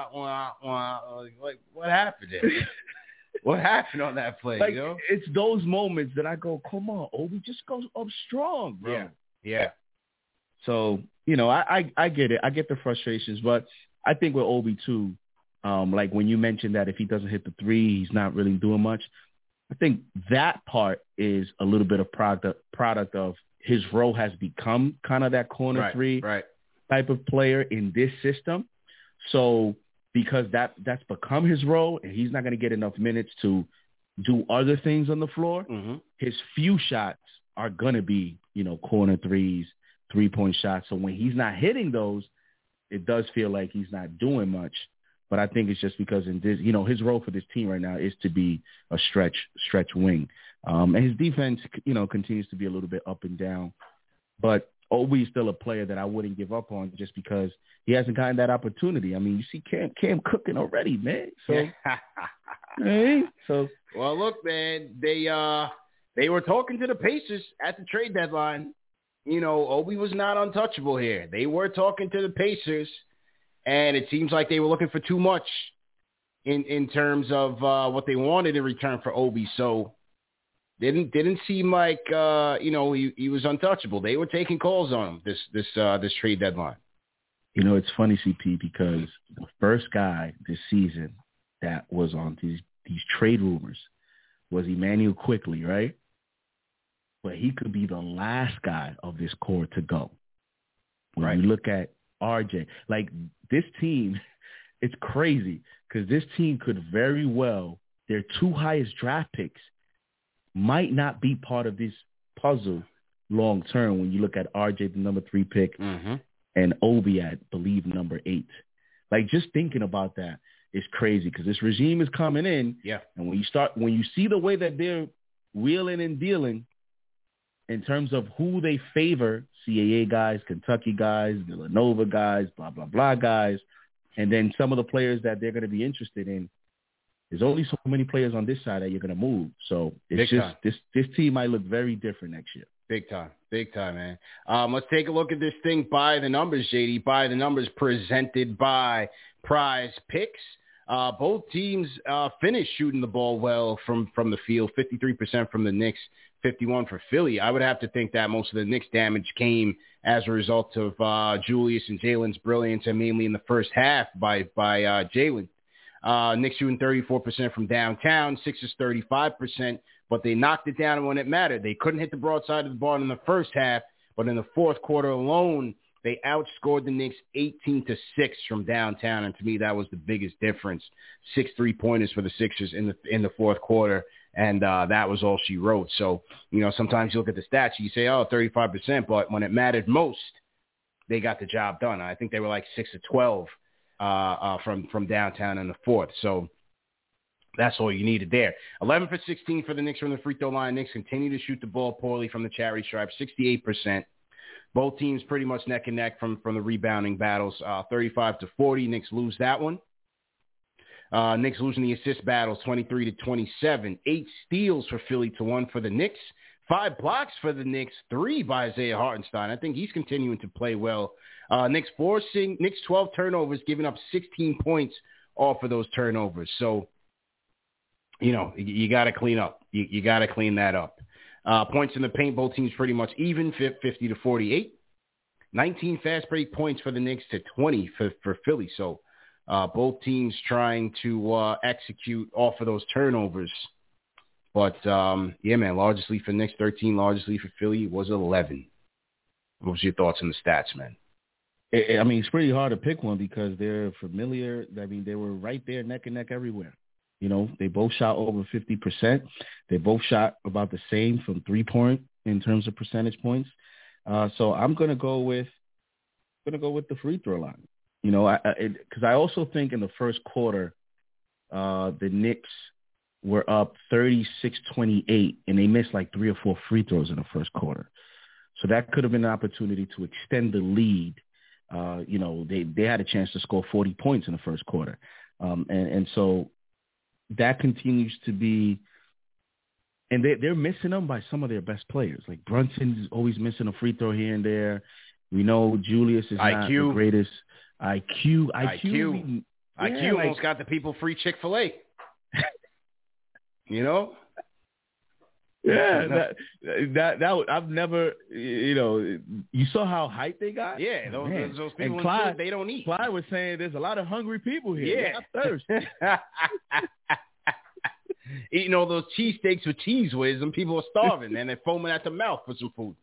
like what happened there? What happened on that play? Like, you know? It's those moments that I go, come on, Obi, just go up strong, bro. Yeah. So, you know, I get it. I get the frustrations, but I think with Obi too, like when you mentioned that if he doesn't hit the three, he's not really doing much. I think that part is a little bit of product of his role has become kind of that corner three type of player in this system. So because that's become his role and he's not going to get enough minutes to do other things on the floor, his few shots are going to be, you know, corner threes, 3-point shots. So when he's not hitting those, it does feel like he's not doing much. But I think it's just because in this, you know, his role for this team right now is to be a stretch wing. And his defense, you know, continues to be a little bit up and down. But Obi is still a player that I wouldn't give up on just because he hasn't gotten that opportunity. I mean, you see Cam cooking already, man. So, well, look, man, they were talking to the Pacers at the trade deadline. You know, Obi was not untouchable here. They were talking to the Pacers. And it seems like they were looking for too much in terms of what they wanted in return for Obi. So didn't seem like you know, he was untouchable. They were taking calls on him this trade deadline. You know, it's funny, CP, because the first guy this season that was on these trade rumors was Emmanuel Quickley, right? But he could be the last guy of this core to go. When you look at RJ, like this team, it's crazy because this team could very well, their two highest draft picks might not be part of this puzzle long term when you look at RJ, the number 3 pick, and Obi at, believe, number 8. Like, just thinking about that is crazy because this regime is coming in. Yeah. And when you see the way that they're wheeling and dealing in terms of who they favor, CAA guys, Kentucky guys, Villanova guys, blah, blah, blah guys, and then some of the players that they're going to be interested in, there's only so many players on this side that you're going to move. So it's this team might look very different next year. Big time, man. Let's take a look at this thing by the numbers, JD. By the numbers presented by Prize Picks. Both teams finished shooting the ball well from the field, 53% from the Knicks, 51% for Philly. I would have to think that most of the Knicks damage came as a result of Julius and Jalen's brilliance, and mainly in the first half by Jalen. Knicks shooting 34% from downtown, Sixers 35%, but they knocked it down when it mattered. They couldn't hit the broadside of the ball in the first half, but in the fourth quarter alone, They outscored the Knicks 18-6 from downtown, and to me, that was the biggest difference. 6 3-pointers for the Sixers in the fourth quarter, and that was all she wrote. So, sometimes you look at the stats, you say, 35%, but when it mattered most, they got the job done. I think they were like 6 of 12 from downtown in the fourth. So that's all you needed there. 11 for 16 for the Knicks from the free throw line. Knicks continue to shoot the ball poorly from the charity stripe, 68%. Both teams pretty much neck and neck from the rebounding battles, 35-40. Knicks lose that one. Knicks losing the assist battles, 23-27. 8 steals for Philly to 1 for the Knicks. 5 blocks for the Knicks, 3 by Isaiah Hartenstein. I think he's continuing to play well. Knicks 12 turnovers, giving up 16 points off of those turnovers. So, you got to clean up. You got to clean that up. Points in the paint, both teams pretty much even, 50-48. 19 fast break points for the Knicks to 20 for Philly. So both teams trying to execute off of those turnovers. But, man, largest lead for Knicks, 13. Largest lead for Philly was 11. What was your thoughts on the stats, man? I mean, it's pretty hard to pick one because they're familiar. I mean, they were right there neck and neck everywhere. They both shot over 50%. They both shot about the same from 3-point in terms of percentage points. So I'm going to go with the free throw line. Because I also think in the first quarter, the Knicks were up 36-28, and they missed like 3 or 4 free throws in the first quarter. So that could have been an opportunity to extend the lead. They had a chance to score 40 points in the first quarter. And so that continues to be, and they're missing them by some of their best players. Like Brunson's always missing a free throw here and there. We know Julius is not the greatest. IQ almost got the people free Chick-fil-A. Yeah, that I've never, you saw how hyped they got? Yeah, those people, and Clyde, they don't eat. Clyde was saying there's a lot of hungry people here. Yeah. They're thirsty. Eating all those cheesesteaks with cheese whiz, and people are starving, and they're foaming at the mouth for some food.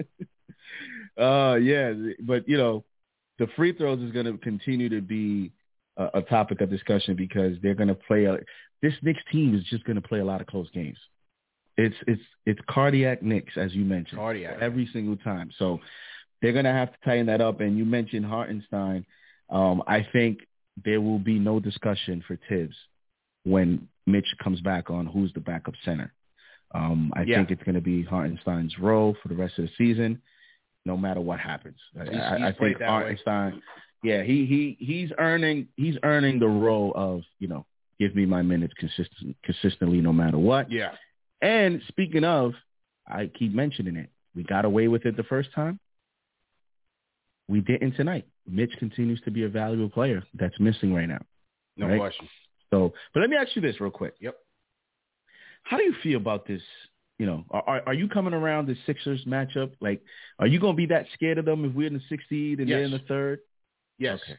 Yeah, but, the free throws is going to continue to be a topic of discussion because they're going to play this Knicks team is just going to play a lot of close games. It's cardiac Knicks, as you mentioned, every single time. So they're going to have to tighten that up. And you mentioned Hartenstein. I think there will be no discussion for Tibbs when Mitch comes back on who's the backup center. I think it's going to be Hartenstein's role for the rest of the season, no matter what happens. I think Hartenstein, he's earning the role of, give me my minutes consistently no matter what. Yeah. And speaking of, I keep mentioning it. We got away with it the first time. We didn't tonight. Mitch continues to be a valuable player that's missing right now. No question. So, but let me ask you this real quick. Yep. How do you feel about this? Are you coming around the Sixers matchup? Like, are you going to be that scared of them if we're in the 6th seed and they're in the 3rd? Yes. Okay.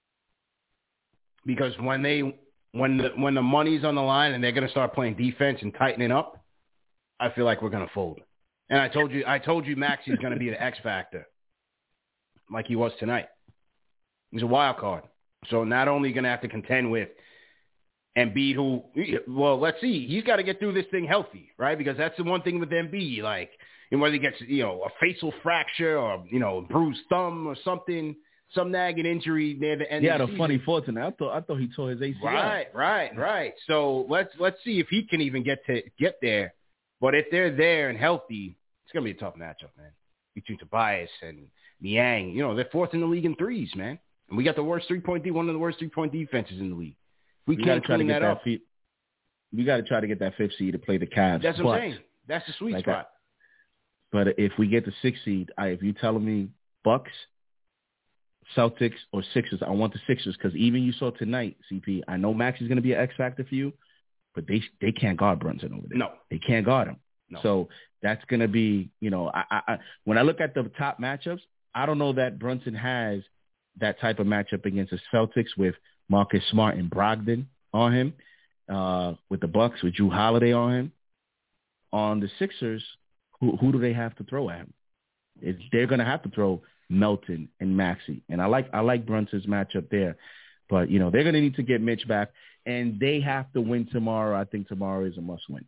Because when the money's on the line and they're going to start playing defense and tightening up, I feel like we're going to fold. And I told you Maxi's going to be the X factor like he was tonight. He's a wild card. So not only going to have to contend with Embiid, let's see. He's got to get through this thing healthy, right? Because that's the one thing with Embiid, like, whether he gets, a facial fracture or, bruised thumb or something, some nagging injury near the end of the season. He had a funny foot tonight. I thought he tore his ACL. Right. So let's see if he can even get there. But if they're there and healthy, it's going to be a tough matchup, man, between Tobias and Niang. They're 4th in the league in threes, man. And we got one of the worst 3-point defenses in the league. We can't clean that up. We got to try to get that 5th seed to play the Cavs. That's what I'm saying. That's the sweet spot. But if we get the 6th seed, if you telling me Bucks, Celtics, or Sixers, I want the Sixers because even you saw tonight, CP, I know Max is going to be an X factor for you, but they can't guard Brunson over there. No. They can't guard him. No. So that's going to be, I when I look at the top matchups, I don't know that Brunson has that type of matchup against the Celtics with Marcus Smart and Brogdon on him, with the Bucks, with Jrue Holiday on him. On the Sixers, who do they have to throw at him? They're going to have to throw Melton, and Maxey. And I like Brunson's matchup there. But, they're going to need to get Mitch back, and they have to win tomorrow. I think tomorrow is a must-win.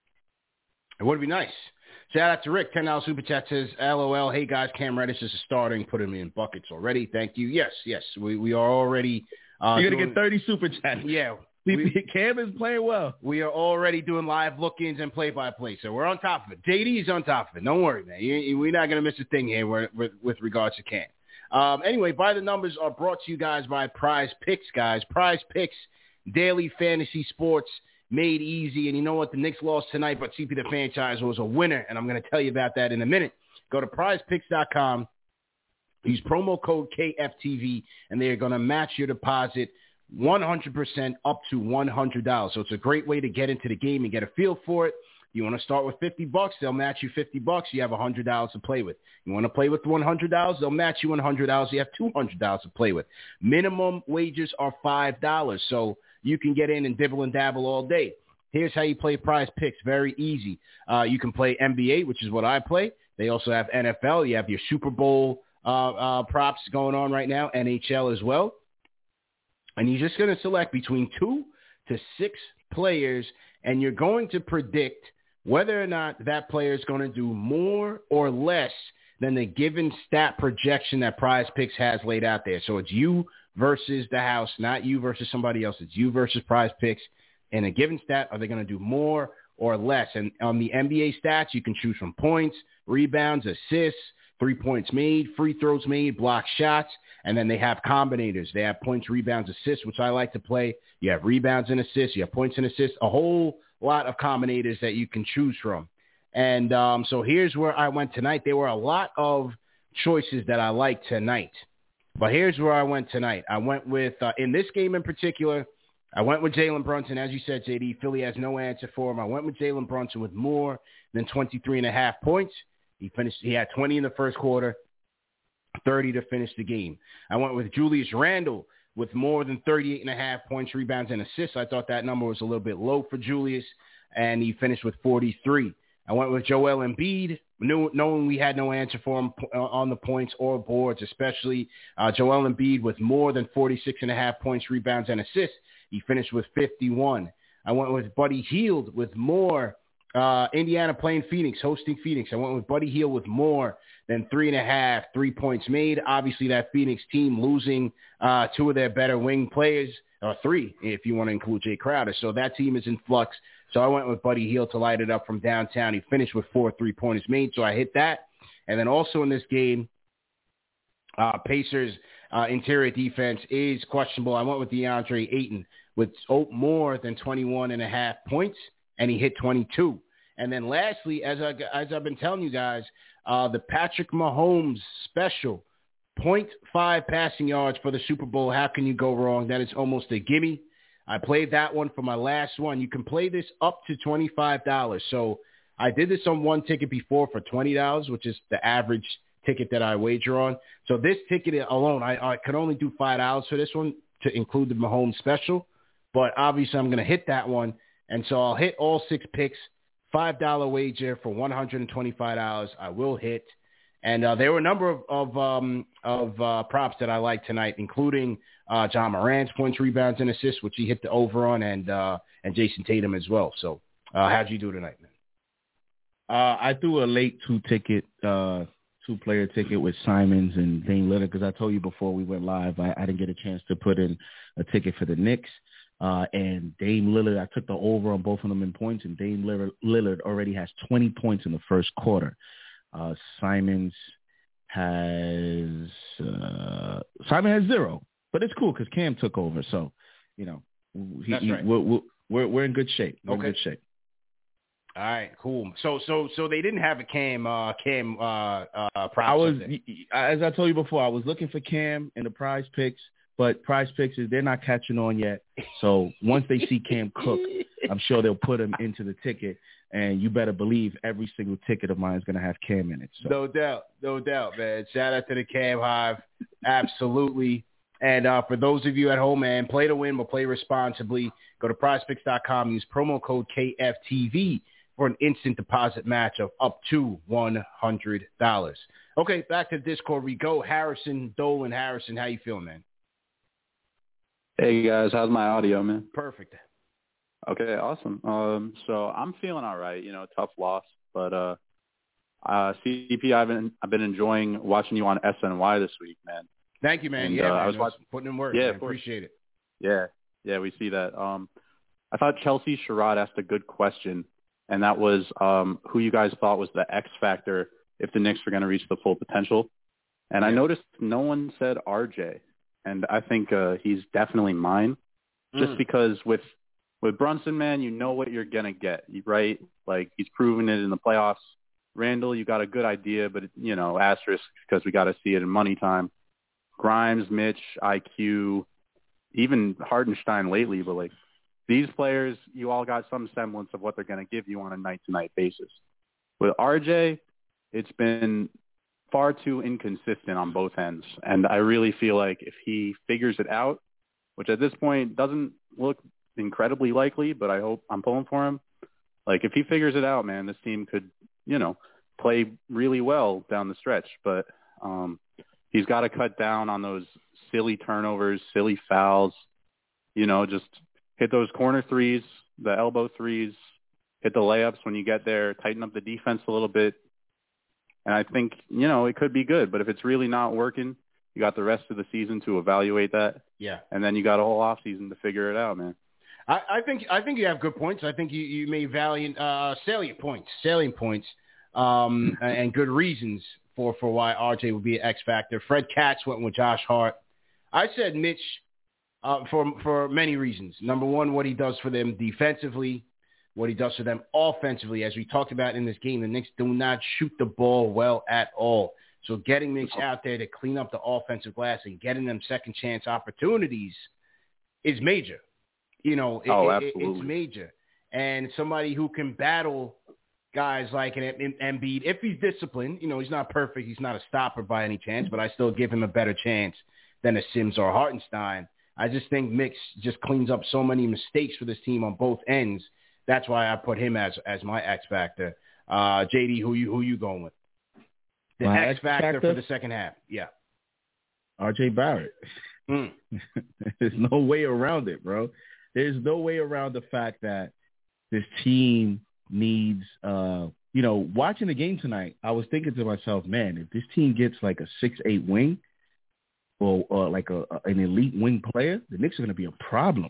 It would be nice. Shout out to Rick. $10 super chat says, LOL. Hey, guys, Cam Reddish is starting. Put him in buckets already. Thank you. Yes. We are already. You're going to get 30 super chats. Yeah. Cam is playing well. We are already doing live look-ins and play-by-play, so we're on top of it. JD is on top of it. Don't worry, man. We're not going to miss a thing here with regards to Cam. Anyway, By the Numbers are brought to you guys by Prize Picks, guys. Prize Picks, daily fantasy sports made easy. And you know what? The Knicks lost tonight, but CP the franchise was a winner, and I'm going to tell you about that in a minute. Go to prizepicks.com. Use promo code KFTV, and they're going to match your deposit 100% up to $100. So it's a great way to get into the game and get a feel for it. You want to start with $50, they'll match you $50. You have $100 to play with. You want to play with $100, they'll match you $100. You have $200 to play with. Minimum wages are $5, so you can get in and dibble and dabble all day. Here's how you play Prize Picks. Very easy. You can play NBA, which is what I play. They also have NFL. You have your Super Bowl props going on right now, NHL as well. And you're just going to select between 2 to 6 players, and you're going to predict whether or not that player is going to do more or less than the given stat projection that Prize Picks has laid out there. So it's you versus the house, not you versus somebody else. It's you versus Prize Picks. In a given stat, are they going to do more or less? And on the NBA stats, you can choose from points, rebounds, assists, 3 points made, free throws made, block shots, and then they have combinators. They have points, rebounds, assists, which I like to play. You have rebounds and assists. You have points and assists, a whole lot of combinators that you can choose from. And so here's where I went tonight. There were a lot of choices that I liked tonight. But here's where I went tonight. I went with, in this game in particular, I went with Jalen Brunson. As you said, JD, Philly has no answer for him. I went with Jalen Brunson with more than 23.5 points. He had 20 in the first quarter, 30 to finish the game. I went with Julius Randle with more than 38.5 points, rebounds, and assists. I thought that number was a little bit low for Julius, and he finished with 43. I went with Joel Embiid, knowing we had no answer for him on the points or boards, especially Joel Embiid with more than 46.5 points, rebounds, and assists. He finished with 51. I went with Buddy Hield with more. Indiana playing Phoenix, hosting Phoenix. I went with Buddy Hield with more than 3.5 3 points made. Obviously, that Phoenix team losing 2 of their better wing players, or 3 if you want to include Jay Crowder. So that team is in flux. So I went with Buddy Hield to light it up from downtown. He finished with 4 3-pointers made, so I hit that. And then also in this game, Pacers' interior defense is questionable. I went with DeAndre Ayton with more than 21.5 points, and he hit 22. And then lastly, as I've been telling you guys, the Patrick Mahomes special, 0.5 passing yards for the Super Bowl. How can you go wrong? That is almost a gimme. I played that one for my last one. You can play this up to $25. So I did this on one ticket before for $20, which is the average ticket that I wager on. So this ticket alone, I could only do $5 for this one to include the Mahomes special. But obviously I'm going to hit that one. And so I'll hit all 6 picks. $5 wager for $125. I will hit. And there were a number of props that I liked tonight, including John Morant's points, rebounds, and assists, which he hit the over on, and Jason Tatum as well. So how'd you do tonight, man? I threw a late 2-player ticket with Simons and Dame Lillard because I told you before we went live, I didn't get a chance to put in a ticket for the Knicks. And Dame Lillard, I took the over on both of them in points, and Dame Lillard already has 20 points in the first quarter. Simon has 0, but it's cool because Cam took over, so That's right. We're in good shape. We're okay. in good shape. All right, cool. So they didn't have a Cam prop. As I told you before, I was looking for Cam in the Prize Picks. But Prize Picks they're not catching on yet. So once they see Cam Cook, I'm sure they'll put him into the ticket. And you better believe every single ticket of mine is going to have Cam in it. So. No doubt, man. Shout out to the Cam Hive. Absolutely. And for those of you at home, man, play to win, but play responsibly. Go to prizepicks.com. Use promo code KFTV for an instant deposit match of up to $100. Okay, back to Discord we go. Harrison, Dolan. Harrison, how you feeling, man? Hey, guys. How's my audio, man? Perfect. Okay, awesome. So I'm feeling all right. Tough loss. But CP, I've been enjoying watching you on SNY this week, man. Thank you, man. And, man. I was putting in work. Yeah, man. Appreciate it. Yeah, we see that. I thought Chelsea Sherrod asked a good question, and that was who you guys thought was the X factor if the Knicks were going to reach the full potential. And I noticed no one said RJ, and I think he's definitely mine, just because with Brunson, man, you know what you're going to get, right? Like, he's proven it in the playoffs. Randall, you got a good idea, but, asterisk because we got to see it in money time. Grimes, Mitch, IQ, even Hardenstein lately, but, like, these players, you all got some semblance of what they're going to give you on a night-to-night basis. With RJ, it's been far too inconsistent on both ends, and I really feel like if he figures it out, which at this point doesn't look incredibly likely, but I'm pulling for him. Like, if he figures it out, man, this team could, play really well down the stretch. But he's got to cut down on those silly turnovers, silly fouls, just hit those corner threes, the elbow threes, hit the layups when you get there, tighten up the defense a little bit. And I think, it could be good. But if it's really not working, you got the rest of the season to evaluate that. Yeah. And then you got a whole off season to figure it out, man. I think you have good points. I think you made salient points, and good reasons for why RJ would be an X factor. Fred Katz went with Josh Hart. I said Mitch for many reasons. Number one, what he does for them defensively, what he does for them offensively. As we talked about in this game, the Knicks do not shoot the ball well at all. So getting Mitch out there to clean up the offensive glass and getting them second chance opportunities is major. It's major. And somebody who can battle guys like an Embiid, if he's disciplined, he's not perfect. He's not a stopper by any chance, but I still give him a better chance than a Sims or Hartenstein. I just think Mitch just cleans up so many mistakes for this team on both ends. That's why I put him as my X factor. JD, who you going with? The X factor for the second half. Yeah. RJ Barrett. There's no way around it, bro. There's no way around the fact that this team needs, watching the game tonight, I was thinking to myself, man, if this team gets like a 6'8" wing or like an elite wing player, the Knicks are going to be a problem.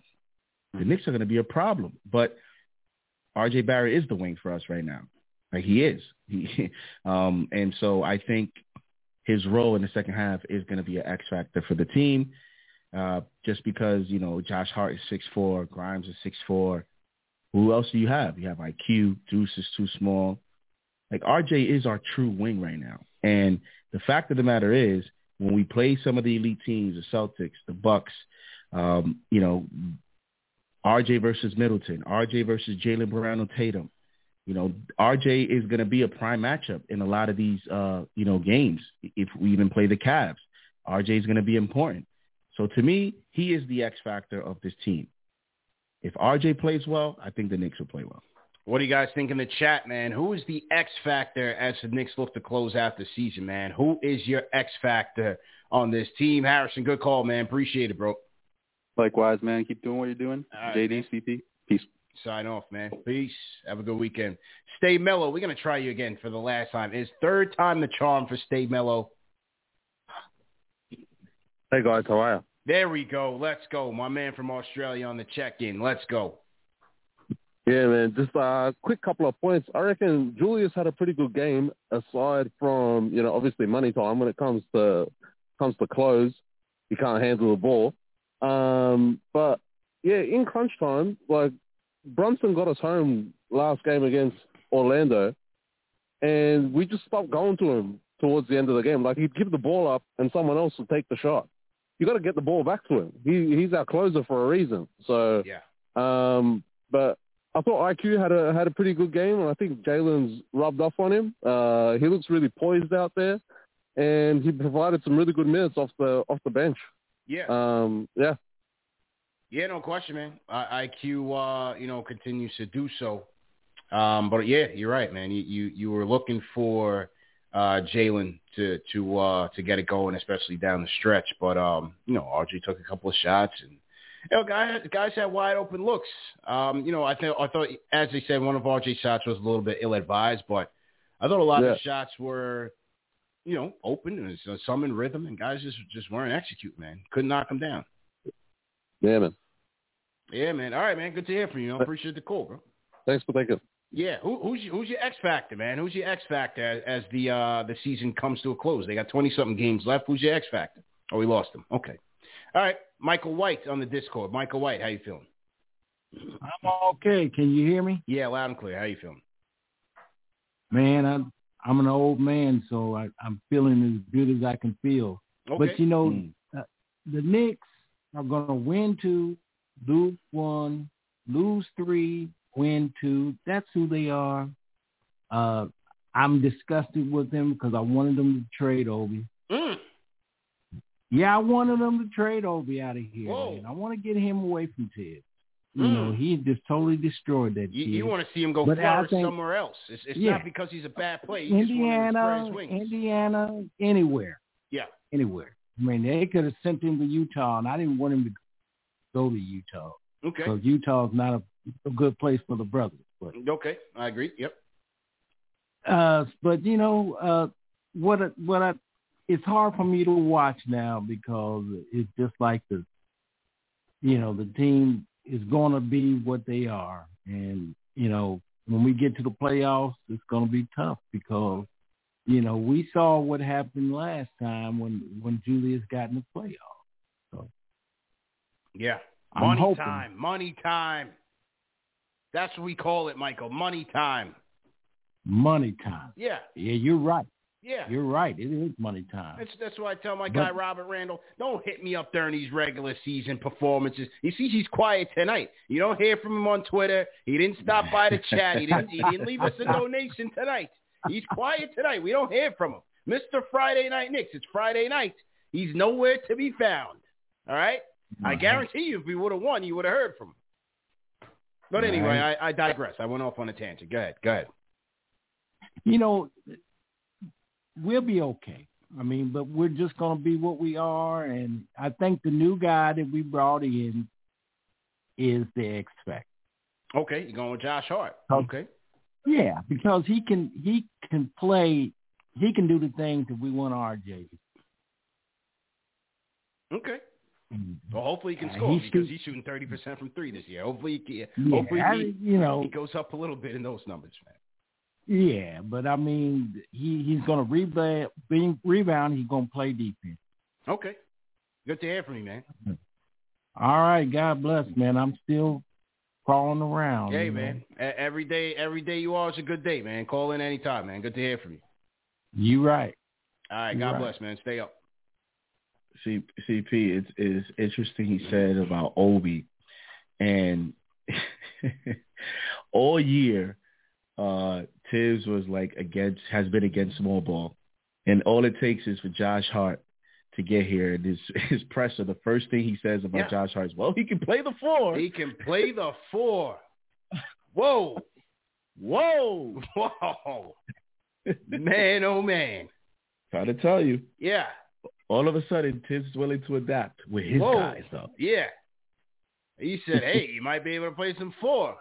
But RJ Barrett is the wing for us right now. Like, he is. And so I think his role in the second half is going to be an X factor for the team. Just because, Josh Hart is 6'4", Grimes is 6'4". Who else do you have? You have IQ. Deuce is too small. Like, RJ is our true wing right now. And the fact of the matter is, when we play some of the elite teams, the Celtics, the Bucks, RJ versus Middleton, RJ versus Jaylen Brown or Tatum, RJ is going to be a prime matchup in a lot of these, games. If we even play the Cavs, RJ is going to be important. So to me, he is the X factor of this team. If RJ plays well, I think the Knicks will play well. What do you guys think in the chat, man? Who is the X factor as the Knicks look to close out the season, man? Who is your X factor on this team? Harrison, good call, man. Appreciate it, bro. Likewise, man. Keep doing what you're doing. All right, JD, man. CP, peace. Sign off, man. Peace. Have a good weekend. Stay mellow. We're going to try you again for the last time. Is third time the charm for Stay Mellow? Hey, guys. How are you? There we go. Let's go. My man from Australia on the check-in. Let's go. Yeah, man. Just a quick couple of points. I reckon Julius had a pretty good game aside from, obviously money time. When it comes to close, he can't handle the ball. But, yeah, in crunch time, like, Brunson got us home last game against Orlando, and we just stopped going to him towards the end of the game. Like, he'd give the ball up, and someone else would take the shot. You got to get the ball back to him. He's our closer for a reason. So, yeah. But I thought IQ had a pretty good game, and I think Jalen's rubbed off on him. He looks really poised out there, and he provided some really good minutes off the bench. Yeah. Yeah. Yeah, no question, man. IQ, continues to do so. But yeah, you're right, man. You were looking for Jalen to get it going, especially down the stretch. But RJ took a couple of shots, and guys had wide open looks. I thought, as they said, one of RJ's shots was a little bit ill advised, but I thought a lot of the shots were, open and some in rhythm, and guys just weren't executing, man. Couldn't knock them down. Yeah, man. Yeah, man. All right, man. Good to hear from you. I appreciate the call, bro. Thanks for thinking. Yeah, who's your X factor, man? Who's your X factor as the season comes to a close? They got 20-something games left. Who's your X factor? Oh, we lost him. Okay. All right, Michael White on the Discord. Michael White, how you feeling? I'm okay. Can you hear me? Yeah, loud and clear. How you feeling? Man, I'm an old man, so I'm feeling as good as I can feel. Okay. But the Knicks are going to win 2, lose 1, lose 3, win 2. That's who they are. I'm disgusted with them because I wanted them to trade Obi. Yeah, I wanted them to trade Obi out of here. Man. I want to get him away from Tibbs. He just totally destroyed that kid. You want to see him go flourish somewhere else. It's not because he's a bad player. You Indiana, anywhere. Yeah. Anywhere. I mean, they could have sent him to Utah, and I didn't want him to go to Utah. Okay. Because Utah's not a good place for the brothers. But. Okay, I agree. Yep. But it's hard for me to watch now because it's just like the team is going to be what they are, and when we get to the playoffs, it's going to be tough because we saw what happened last time when Julius got in the playoffs. So yeah. Money time. That's what we call it, Michael. Money time. Money time. Yeah. Yeah, you're right. Yeah. You're right. It is money time. That's why I tell my guy Robert Randall, don't hit me up during these regular season performances. You see, he's quiet tonight. You don't hear from him on Twitter. He didn't stop by the chat. He didn't leave us a donation tonight. He's quiet tonight. We don't hear from him. Mr. Friday Night Knicks. It's Friday night. He's nowhere to be found. All right? I guarantee you if we would have won, you would have heard from him. But anyway, I digress. I went off on a tangent. Go ahead. We'll be okay. I mean, but we're just going to be what we are, and I think the new guy that we brought in is the X factor. Okay, you're going with Josh Hart. Okay. Yeah, because he can play. He can do the things that we want RJ. Okay. Well, hopefully he can score because he's shooting 30% from 3 this year. Hopefully he goes up a little bit in those numbers, man. Yeah, but I mean, he's going to rebound. He's going to play defense. Okay. Good to hear from you, man. All right. God bless, man. I'm still crawling around. Hey, man. Every day you are is a good day, man. Call in anytime, man. Good to hear from you. You right. All right. God bless, man. Stay up. CP, it's interesting he said about Obi. And all year, Tibbs was has been against small ball. And all it takes is for Josh Hart to get here. And his presser, the first thing he says about Josh Hart is, well, he can play the 4. He can play the 4. Whoa. Man, oh, man. Trying to tell you. Yeah. All of a sudden, Tibbs is willing to adapt with his guys, though. Yeah. He said, hey, you might be able to play some 4.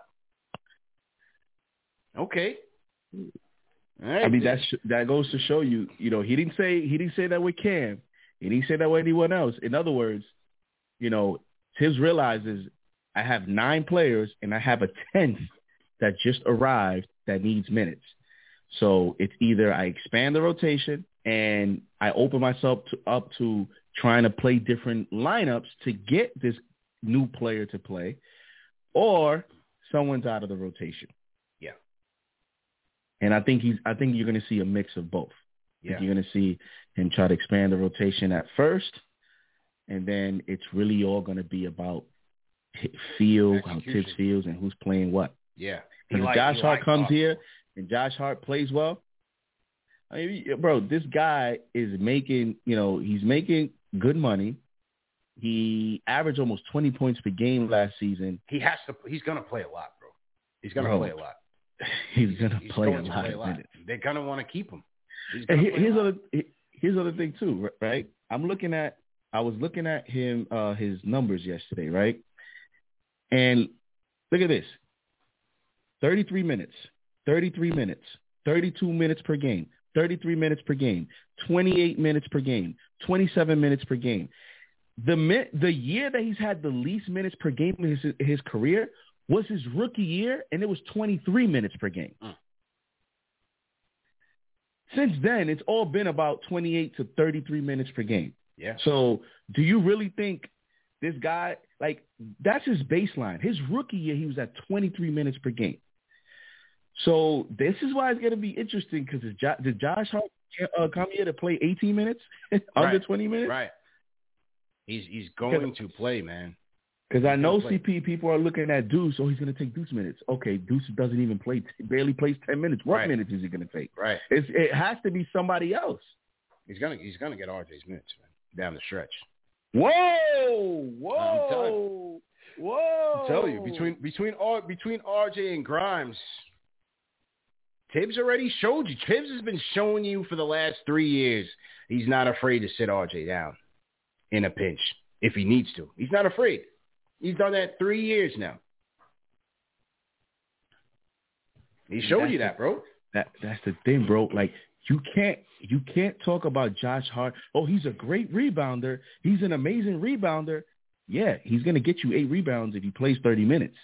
Okay. All right. I mean, that goes to show you, he didn't say that with Cam. He didn't say that with anyone else. In other words, Tibbs realizes I have 9 players and I have a 10th that just arrived that needs minutes. So it's either I expand the rotation and I open myself up to trying to play different lineups to get this new player to play, or someone's out of the rotation. Yeah. And I think you're going to see a mix of both. Yeah. You're going to see him try to expand the rotation at first, and then it's really all going to be about how Tibbs feels and who's playing what. Yeah. Because if Josh Hart comes here and Josh Hart plays well, I mean, bro, this guy is making, he's making good money. He averaged almost 20 points per game last season. He's going to play a lot, bro. He's going to play a lot. He's going to play a lot of minutes. They're going to want to keep him. Here's other thing too, right? I was looking at him, his numbers yesterday, right? And look at this. 33 minutes, 32 minutes per game, 33 minutes per game, 28 minutes per game, 27 minutes per game. The year that he's had the least minutes per game in his career was his rookie year, and it was 23 minutes per game. Since then, it's all been about 28 to 33 minutes per game. Yeah. So do you really think this guy, like, that's his baseline? His rookie year, he was at 23 minutes per game. So this is why it's going to be interesting, because did Josh Hart come here to play 18 minutes, under 20 minutes? Right. He's going to play, man. Because I know CP people are looking at Deuce, he's going to take Deuce minutes. Okay, Deuce doesn't even play, barely plays 10 minutes. What minutes is he going to take? Right. It has to be somebody else. He's gonna get RJ's minutes, man, down the stretch. Whoa! I'm telling you, between RJ and Grimes, Tibbs already showed you. Tibbs has been showing you for the last 3 years he's not afraid to sit RJ down in a pinch if he needs to. He's not afraid. He's done that 3 years now. He showed you that, bro. That's the thing, bro. Like, you can't talk about Josh Hart. Oh, he's a great rebounder. He's an amazing rebounder. Yeah, he's going to get you 8 rebounds if he plays 30 minutes.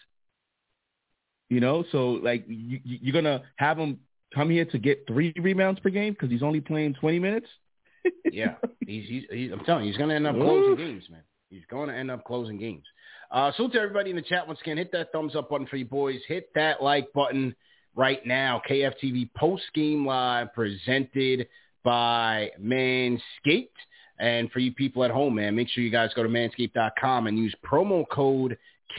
You know, so, like, you're going to have him come here to get 3 rebounds per game because he's only playing 20 minutes? Yeah. I'm telling you, he's going to end up closing games, man. He's going to end up closing games. So to everybody in the chat, once again, hit that thumbs up button for you boys. Hit that like button right now. KFTV post-game live presented by Manscaped. And for you people at home, man, make sure you guys go to manscaped.com and use promo code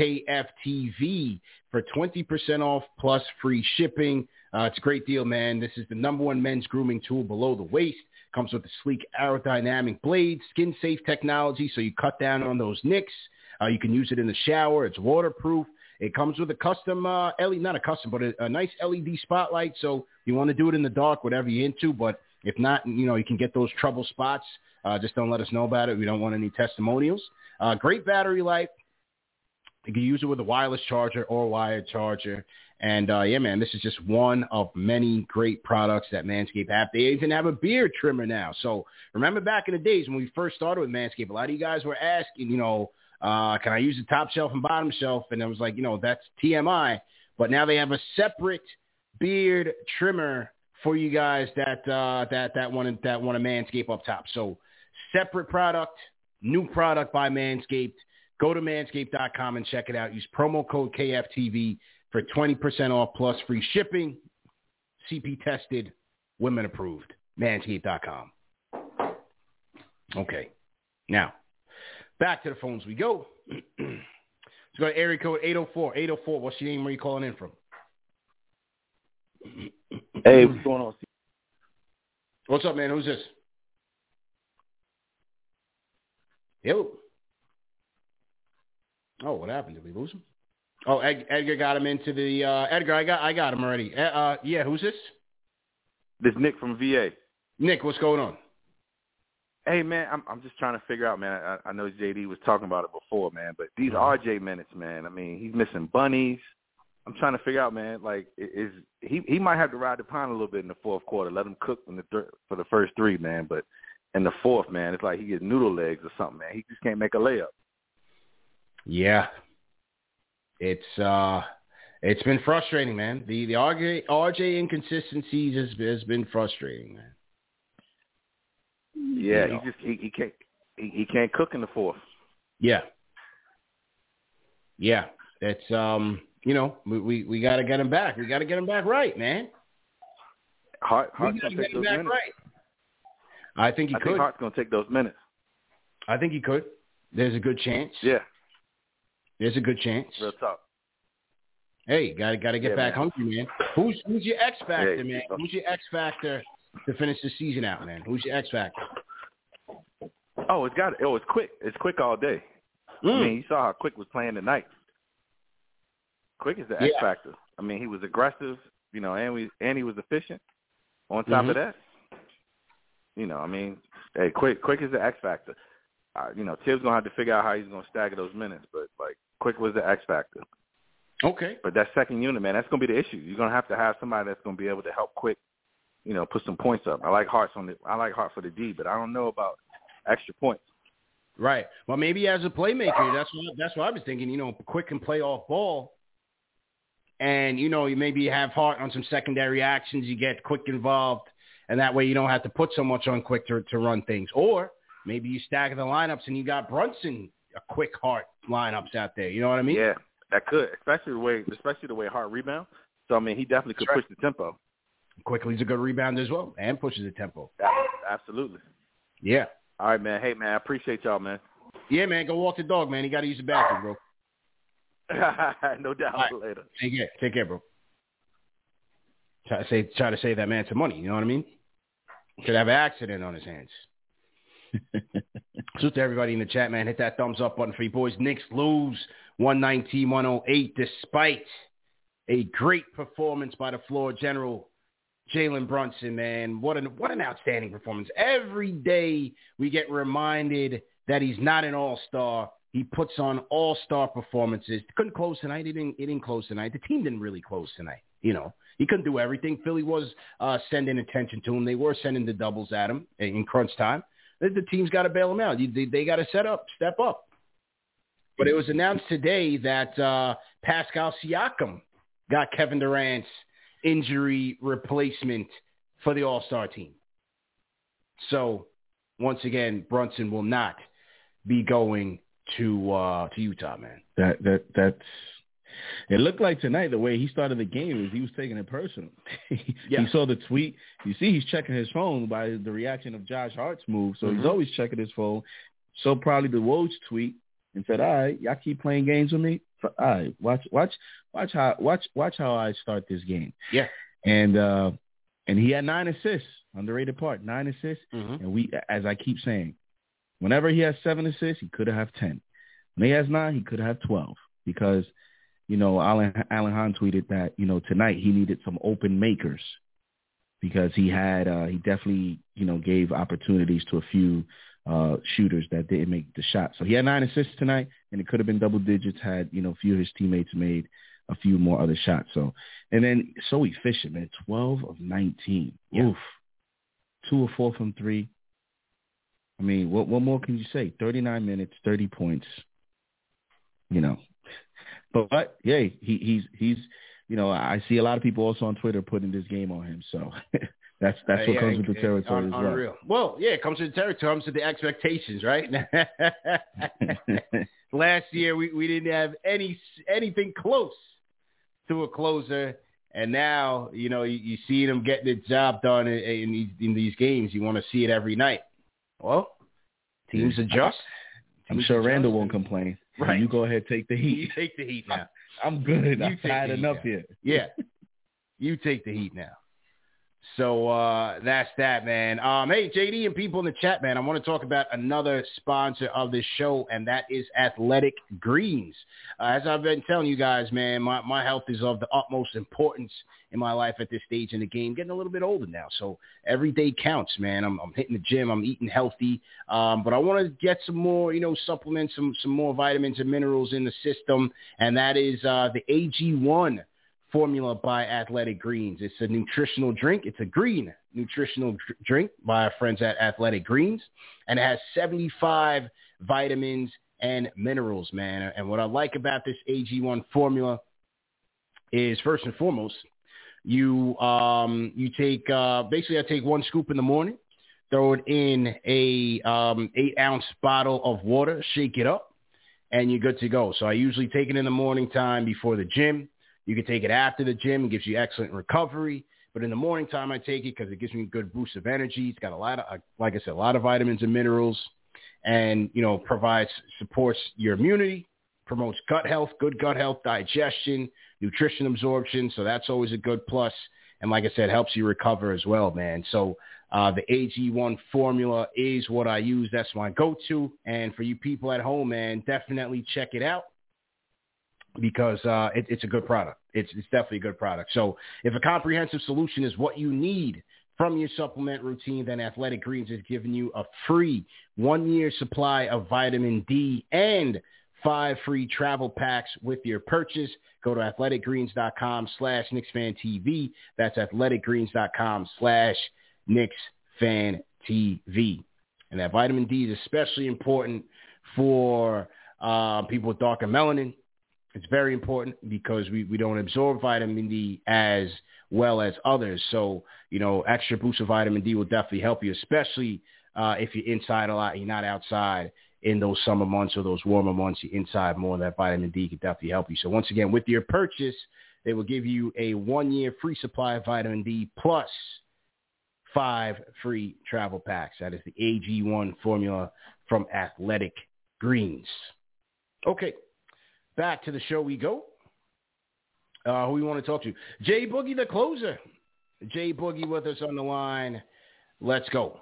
KFTV for 20% off plus free shipping. It's a great deal, man. This is the #1 men's grooming tool below the waist. Comes with a sleek aerodynamic blade, skin-safe technology, so you cut down on those nicks. You can use it in the shower. It's waterproof. It comes with a custom not a custom, but a nice LED spotlight. So you want to do it in the dark, whatever you're into. But if not, you can get those trouble spots. Just don't let us know about it. We don't want any testimonials. Great battery life. You can use it with a wireless charger or wired charger. And, yeah, man, this is just one of many great products that Manscaped have. They even have a beard trimmer now. So remember back in the days when we first started with Manscaped, a lot of you guys were asking, can I use the top shelf and bottom shelf? And it was like, that's TMI. But now they have a separate beard trimmer for you guys that want a Manscaped up top. So separate product, new product by Manscaped. Go to manscaped.com and check it out. Use promo code KFTV for 20% off plus free shipping. CP tested, women approved. Manscaped.com. Okay. Now, back to the phones we go. Let's go to area code 804. 804, what's your name? Where are you calling in from? Hey, what's going on? What's up, man? Who's this? Yo. Oh, what happened? Did we lose him? Oh, Edgar got him into the Edgar. I got him already. Yeah, who's this? This is Nick from VA. Nick, what's going on? Hey, man, I'm just trying to figure out, man. I know JD was talking about it before, man, but these RJ minutes, man. I mean, he's missing bunnies. I'm trying to figure out, man. Like, he might have to ride the pine a little bit in the fourth quarter, let him cook for the first 3, man. But in the fourth, man, it's like he gets noodle legs or something, man. He just can't make a layup. Yeah. It's been frustrating, man. The RJ inconsistencies has been frustrating, man. Yeah, he can't cook in the fourth. Yeah. Yeah. It's we got to get him back. We got to get him back right, man. Hart's going to take those minutes. Right. I think he could. I think Hart's going to take those minutes. I think he could. There's a good chance. Yeah. There's a good chance. Real talk. Hey, got to get back hungry, man. Who's your X factor, man? Yeah. Who's your X factor to finish the season out, man? Who's your X factor? Oh, it's quick. It's quick all day. I mean, you saw how Quick was playing tonight. Quick is the X factor. I mean, he was aggressive. and he was efficient. On top of that, hey, Quick is the X factor. Tibbs gonna have to figure out how he's gonna stagger those minutes, but like Quick was the X factor. Okay. But that second unit, man, that's gonna be the issue. You're gonna have to have somebody that's gonna be able to help Quick, put some points up. I like Hart for the D, but I don't know about extra points. Right. Well, maybe as a playmaker, that's what I was thinking. Quick can play off ball, and you maybe have Hart on some secondary actions. You get Quick involved, and that way you don't have to put so much on Quick to run things. Or maybe you stagger the lineups and you got Brunson, a Quick Hart lineups out there. You know what I mean? Yeah, that could, especially the way Hart rebounds. So he definitely could push the tempo. Quickly's a good rebounder as well, and pushes the tempo. Absolutely. Yeah. All right, man. Hey, man, I appreciate y'all, man. Yeah, man. Go walk the dog, man. You got to use the bathroom, bro. No doubt. Right. Later. Take care, bro. Try to save that man some money. You know what I mean? Could have an accident on his hands. So to everybody in the chat, man, hit that thumbs up button for you boys. Knicks lose 119-108 despite a great performance by the floor general, Jalen Brunson, man. What an outstanding performance. Every day we get reminded that he's not an all-star. He puts on all-star performances. Couldn't close tonight. He didn't close tonight. The team didn't really close tonight. He couldn't do everything. Philly was sending attention to him. They were sending the doubles at him in crunch time. The team's got to bail him out. They got to step up. But it was announced today that Pascal Siakam got Kevin Durant's injury replacement for the All-Star team. So, once again, Brunson will not be going to Utah, man. That's it. Looked like tonight the way he started the game is he was taking it personal. Yeah. He saw the tweet. You see, he's checking his phone by the reaction of Josh Hart's move. So he's always checking his phone. So probably the Woj tweet and said, "All right, y'all keep playing games with me. All right, watch how I start this game." Yeah. And he had 9 assists. Underrated part, 9 assists. And we, as I keep saying, whenever he has 7 assists, he could have 10. When he has 9, he could have 12 because, Alan Hahn tweeted that, tonight he needed some open makers because he had, he definitely, gave opportunities to a few shooters that didn't make the shot. So he had 9 assists tonight, and it could have been double digits had, a few of his teammates made a few more other shots. So, and then so efficient, man, 12 of 19. Yeah. Oof. 2 of 4 from 3. I mean, what more can you say? 39 minutes, 30 points, But yeah, he's I see a lot of people also on Twitter putting this game on him. So that's what comes with the territory as well. Unreal. Well, yeah, it comes with the territory, comes with the expectations, right? Last year we didn't have anything close to a closer, and now you see them getting the job done in these games. You want to see it every night. Well, teams adjust. I'm sure Randall won't complain. Right. You go ahead, take the heat. You take the heat now. I'm good. I've had enough here. Yeah. You take the heat now. So that's that, man. Hey, JD and people in the chat, man, I want to talk about another sponsor of this show, and that is Athletic Greens. As I've been telling you guys, man, my health is of the utmost importance in my life at this stage in the game. Getting a little bit older now, so every day counts, man. I'm hitting the gym. I'm eating healthy, but I want to get some more, supplements, some more vitamins and minerals in the system, and that is the AG1 formula by Athletic Greens. It's a nutritional drink. It's a green nutritional drink by our friends at Athletic Greens, and it has 75 vitamins and minerals, man. And what I like about this AG1 formula is, first and foremost, you take basically I take 1 scoop in the morning, throw it in a 8-ounce bottle of water, shake it up, and you're good to go. So I usually take it in the morning time before the gym. You can take it after the gym. It gives you excellent recovery. But in the morning time, I take it because it gives me a good boost of energy. It's got a lot of, like I said, a lot of vitamins and minerals, and, supports your immunity, promotes gut health, good gut health, digestion, nutrition absorption. So that's always a good plus. And like I said, helps you recover as well, man. So the AG1 formula is what I use. That's my go-to. And for you people at home, man, definitely check it out. because it's a good product. It's definitely a good product. So if a comprehensive solution is what you need from your supplement routine, then Athletic Greens is giving you a free 1-year supply of vitamin D and 5 free travel packs with your purchase. Go to athleticgreens.com/KnicksFanTV. That's athleticgreens.com/KnicksFanTV. And that vitamin D is especially important for people with darker melanin. It's very important because we don't absorb vitamin D as well as others. So, extra boost of vitamin D will definitely help you, especially if you're inside a lot and you're not outside in those summer months or those warmer months. You're inside more. That vitamin D can definitely help you. So once again, with your purchase, they will give you a 1-year free supply of vitamin D plus 5 free travel packs. That is the AG1 formula from Athletic Greens. Okay, back to the show we go. Who we want to talk to? Jay Boogie, the closer. Jay Boogie with us on the line. Let's go.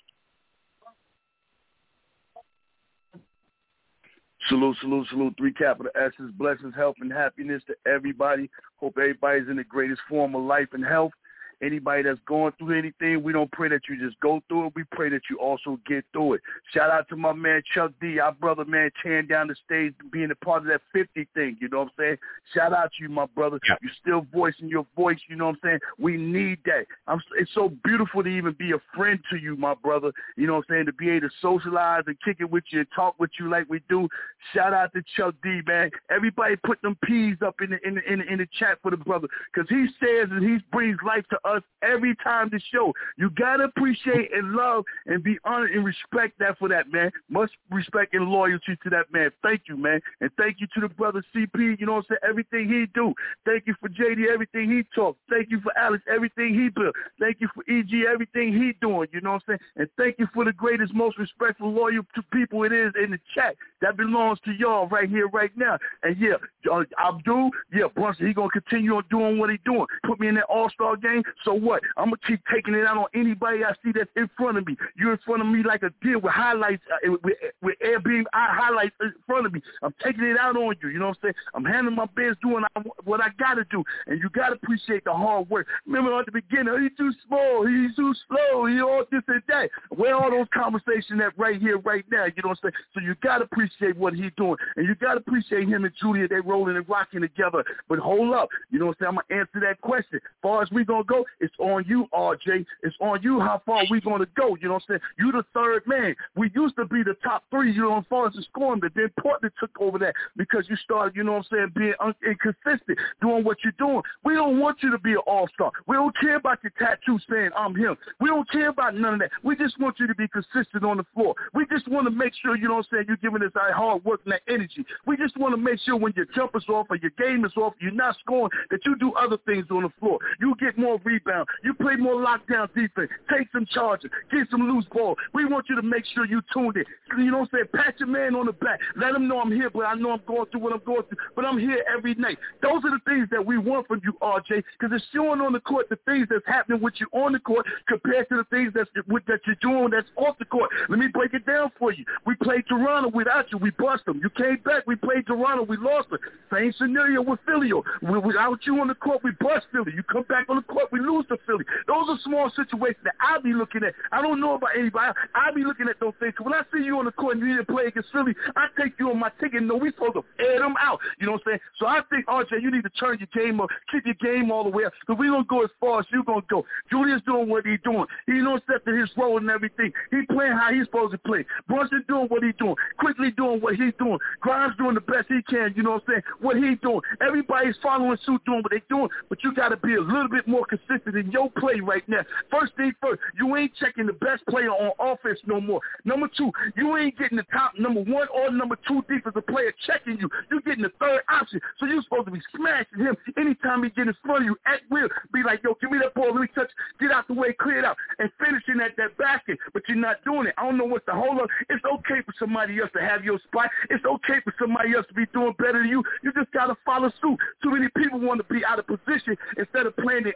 Salute, salute, salute. 3 capital S's. Blessings, health, and happiness to everybody. Hope everybody's in the greatest form of life and health. Anybody that's going through anything, we don't pray that you just go through it. We pray that you also get through it. Shout out to my man Chuck D, our brother, man, tearing down the stage, being a part of that 50 thing. You know what I'm saying? Shout out to you, my brother. Yeah. You're still voicing your voice. You know what I'm saying? We need that. It's so beautiful to even be a friend to you, my brother. You know what I'm saying? To be able to socialize and kick it with you and talk with you like we do. Shout out to Chuck D, man. Everybody put them P's up in the chat for the brother, because he says that he brings life to us every time the show. You gotta appreciate and love and be honored and respect that for that, man. Much respect and loyalty to that man. Thank you, man. And thank you to the brother CP, you know what I'm saying, everything he do. Thank you for JD, everything he talk. Thank you for Alex, everything he built. Thank you for EG, everything he doing, you know what I'm saying? And thank you for the greatest, most respectful, loyal to people it is in the chat. That belongs to y'all right here, right now. And yeah, Abdul, Brunson, he gonna continue on doing what he doing. Put me in that all-star game. So what? I'm going to keep taking it out on anybody I see that's in front of me. You're in front of me like a deer with highlights, with air beam highlights in front of me. I'm taking it out on you. You know what I'm saying? I'm handling my business, doing what I got to do. And you got to appreciate the hard work. Remember at the beginning, he's too small, he's too slow, he all this and that. Where all those conversations at right here, right now? You know what I'm saying? So you got to appreciate what he's doing. And you got to appreciate him and Julia. They rolling and rocking together. But hold up. You know what I'm saying? I'm going to answer that question. As far as we going to go, it's on you, RJ. It's on you how far we going to go. You know what I'm saying? You the third man. We used to be the top 3, you know, as far as the scoring, but then Portland took over that because you started, you know what I'm saying, being inconsistent, doing what you're doing. We don't want you to be an all-star. We don't care about your tattoo saying I'm him. We don't care about none of that. We just want you to be consistent on the floor. We just want to make sure, you know what I'm saying, you're giving us that hard work and that energy. We just want to make sure when your jumper's off or your game is off, you're not scoring, that you do other things on the floor. You get more rebound. You play more lockdown defense. Take some charges. Get some loose ball. We want you to make sure you tuned in. You know what I'm saying? Pat your man on the back. Let him know I'm here, but I know I'm going through what I'm going through. But I'm here every night. Those are the things that we want from you, RJ, because it's showing on the court the things that's happening with you on the court compared to the things that you're doing that's off the court. Let me break it down for you. We played Toronto without you. We bust them. You came back. We played Toronto. We lost them. Same scenario with Philly. Without you on the court, we bust Philly. You come back on the court, we lose to Philly. Those are small situations that I'll be looking at. I don't know about anybody. I'll be looking at those things. When I see you on the court and you need to play against Philly, I take you on my ticket and know we're supposed to air them out. You know what I'm saying? So I think, RJ, you need to turn your game up, keep your game all the way up, because we don't go as far as you're going to go. Julius doing what he's doing. He knows that his role and everything. He playing how he's supposed to play. Brunson doing what he's doing. Quickly doing what he's doing. Grimes doing the best he can, you know what I'm saying? What he's doing. Everybody's following suit doing what they're doing, but you got to be a little bit more consistent in your play right now. First thing first, you ain't checking the best player on offense no more. Number 2, you ain't getting the top number 1 or number 2 defensive player checking you. You're getting the third option, so you're supposed to be smashing him anytime he get in front of you at will. Be like, yo, give me that ball, let me touch, get out the way, clear it out, and finishing at that basket, but you're not doing it. I don't know what's the hold up. It's okay for somebody else to have your spot. It's okay for somebody else to be doing better than you. You just got to follow suit. Too many people want to be out of position instead of playing their own position.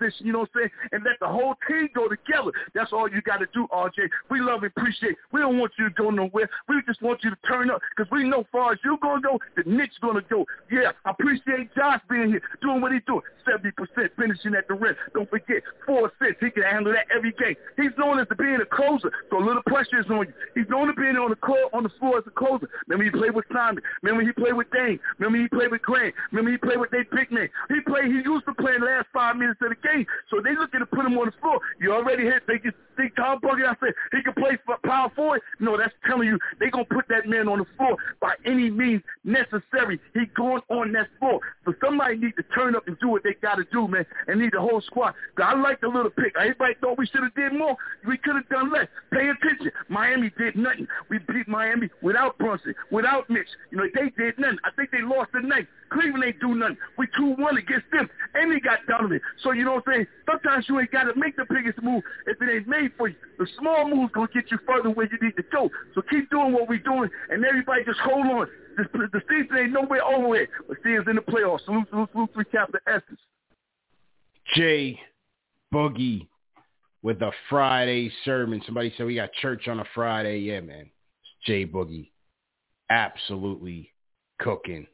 position, you know what I'm saying, and let the whole team go together. That's all you got to do, RJ. We love and appreciate. We don't want you to go nowhere. We just want you to turn up because we know far as you're going to go, the Knicks going to go. Yeah, I appreciate Josh being here, doing what he's doing, 70% finishing at the rim. Don't forget, 4 assists. He can handle that every game. He's known as to being a closer, so a little pressure is on you. He's known to being on the floor as a closer. Remember he played with Simon. Remember he played with Dane. Remember he played with Grant. Remember he played with their big man. He used to play in the last 5 minutes of the game, so they looking to put him on the floor. You already hit. They can think Tom Bucket. I said he can play for power forward. No, that's telling you they gonna put that man on the floor by any means necessary. He going on that floor. So somebody need to turn up and do what they got to do, man, and need the whole squad. I like the little pick. Everybody thought we should have did more. We could have done less. Pay attention. Miami did nothing. We beat Miami without Brunson, without Mitch. You know, they did nothing. I think they lost the night. Cleveland ain't do nothing. We 2-1 against them, and they got Donovan. So you know what I'm saying? Sometimes you ain't got to make the biggest move if it ain't made for you. The small move's going to get you further where you need to go. So keep doing what we're doing, and everybody just hold on. The season ain't nowhere over it, but season's in the playoffs. Salute, 3 capital S's. Jay Boogie with a Friday sermon. Somebody said we got church on a Friday. Yeah, man. It's Jay Boogie. Absolutely cooking.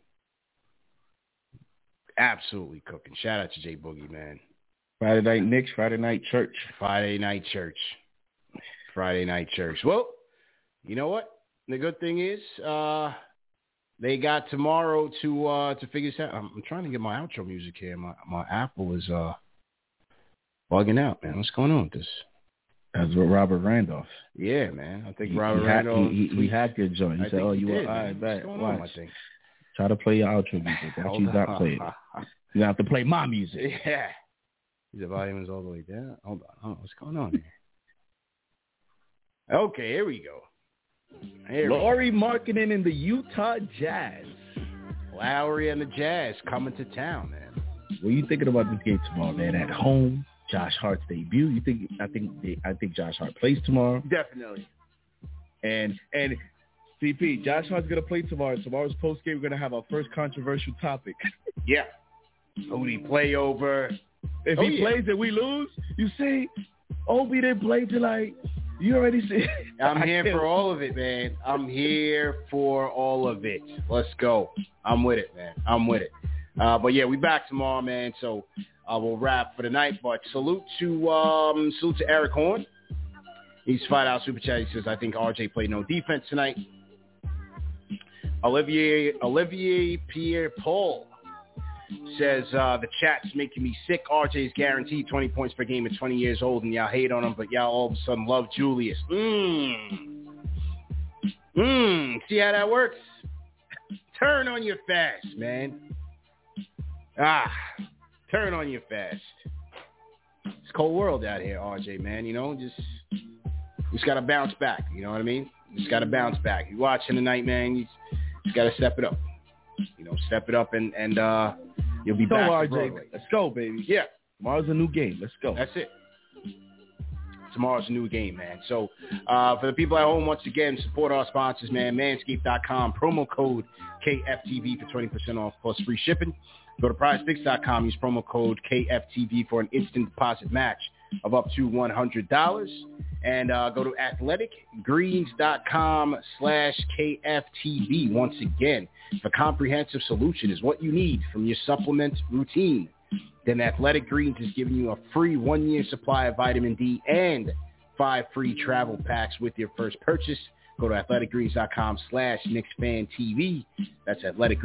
Absolutely cooking. Shout out to Jay Boogie, man. Friday night Knicks, Friday night church. Friday night church. Friday night church. Well, you know what? The good thing is they got tomorrow to figure this out. I'm trying to get my outro music here. My Apple is bugging out, man. What's going on with this? That's with Robert Randolph. Yeah, man. I think Robert Randolph. He hacked your joint. He said, "Oh, you were all right, back. Watch. Try to play your outro music. Watch you not play it. You have to play my music." Yeah. The volume is all the way down. Hold on. What's going on here? Okay, here we go. Lauri Markkanen and the Utah Jazz. Lowry and the Jazz coming to town, man. What are you thinking about this game tomorrow, man? At home, Josh Hart's debut. I think Josh Hart plays tomorrow. Definitely. And CP, Josh Hart's gonna play tomorrow. Tomorrow's post game, we're gonna have our first controversial topic. Yeah. Who did he play over? If he plays and we lose, you say, Obi didn't play tonight. You already see. I'm here for all of it, man. I'm here for all of it. Let's go. I'm with it, man. I'm with it. But yeah, we back tomorrow, man. So we'll wrap for the night. But salute to Eric Horn. He's $5 super chat. He says, I think RJ played no defense tonight. Olivier Pierre-Paul says, the chat's making me sick. RJ is guaranteed 20 points per game at 20 years old, and y'all hate on him, but y'all all of a sudden love Julius. See how that works? Turn on your fast, man. Turn on your fast. It's a cold world out here, RJ, man. You know, just got to bounce back. You know what I mean? Just got to bounce back. You watching tonight, man, you just got to step it up. You know, step it up and you'll be back. RJ. Let's go, baby. Yeah. Tomorrow's a new game. Let's go. That's it. Tomorrow's a new game, man. So for the people at home, once again, support our sponsors, man. Manscaped.com, promo code KFTV for 20% off plus free shipping. Go to PrizePicks.com, use promo code KFTV for an instant deposit match of up to $100. And go to athleticgreens.com/KFTV. Once again, the comprehensive solution is what you need from your supplement routine. Then Athletic Greens is giving you a free 1-year supply of vitamin D and 5 free travel packs with your first purchase. Go to athleticgreens.com/KnicksFanTV. That's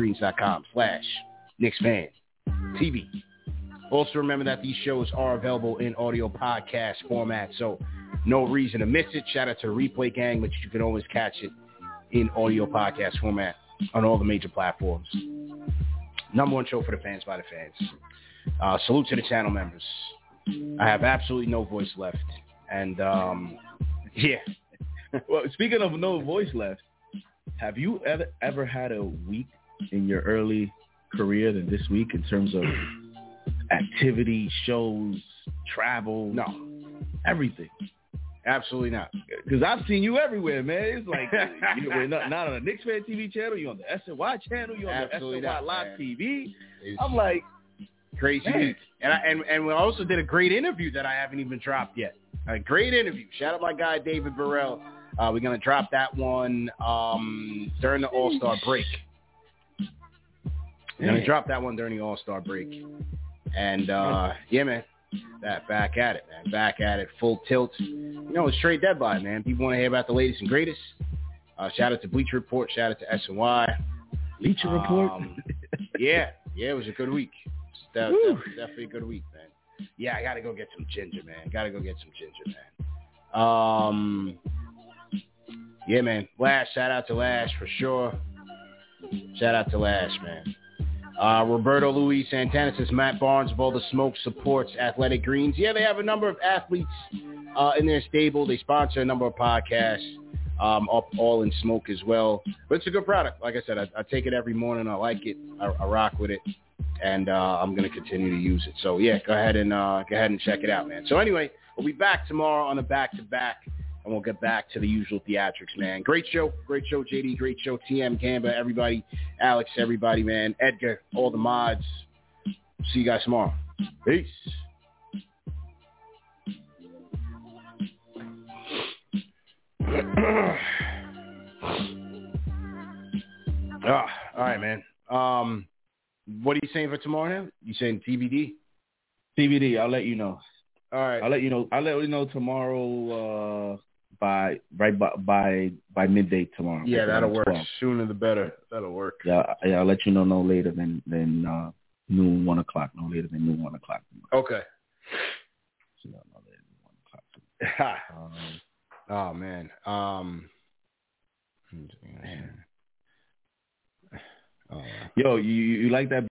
athleticgreens.com/KnicksFanTV. Also remember that these shows are available in audio podcast format, so no reason to miss it. Shout out to Replay Gang, but you can always catch it in audio podcast format on all the major platforms. Number one show for the fans by the fans. Salute to the channel members. I have absolutely no voice left. And, yeah. Well, speaking of no voice left, have you ever had a week in your early career than this week in terms of activity, shows, travel? No. Everything. Absolutely not. Because I've seen you everywhere, man. It's like you're not on the Knicks Fan TV channel. You're on the SNY channel. You're on the SNY Live TV. I'm like, crazy week. And we also did a great interview that I haven't even dropped yet. A great interview. Shout out my guy David Burrell. We're gonna drop that one during the All-Star break. We're gonna drop that one during the All-Star break. And yeah, man. Back at it, man. Back at it, full tilt. You know, it's trade deadline, man. People want to hear about the latest and greatest. Shout out to Bleacher Report. Shout out to SNY. Bleacher Report. Yeah, it was a good week. Definitely a good week, man. Yeah, I gotta go get some ginger, man. Yeah, man. Lash, shout out to Lash for sure. Shout out to Lash, man. Roberto Luis Santana says Matt Barnes of All the Smoke supports Athletic Greens. Yeah, they have a number of athletes in their stable. They sponsor a number of podcasts, all in smoke as well. But it's a good product. Like I said, I take it every morning. I like it. I rock with it, and I'm going to continue to use it. So yeah, go ahead and check it out, man. So anyway, we'll be back tomorrow on a back-to-back. And we'll get back to the usual theatrics, man. Great show, JD. Great show, TM, Gamba, everybody, Alex, everybody, man. Edgar, all the mods. See you guys tomorrow. Peace. All right, man. What are you saying for tomorrow now? You saying TBD? TBD. I'll let you know. All right. I'll let you know tomorrow. By midday tomorrow. Yeah, that'll work. 12. Sooner the better. That'll work. Yeah, I'll let you know no later than noon, 1 o'clock. No later than noon, 1 o'clock. Okay. So, no later than 1 o'clock. Oh man. Yo, you like that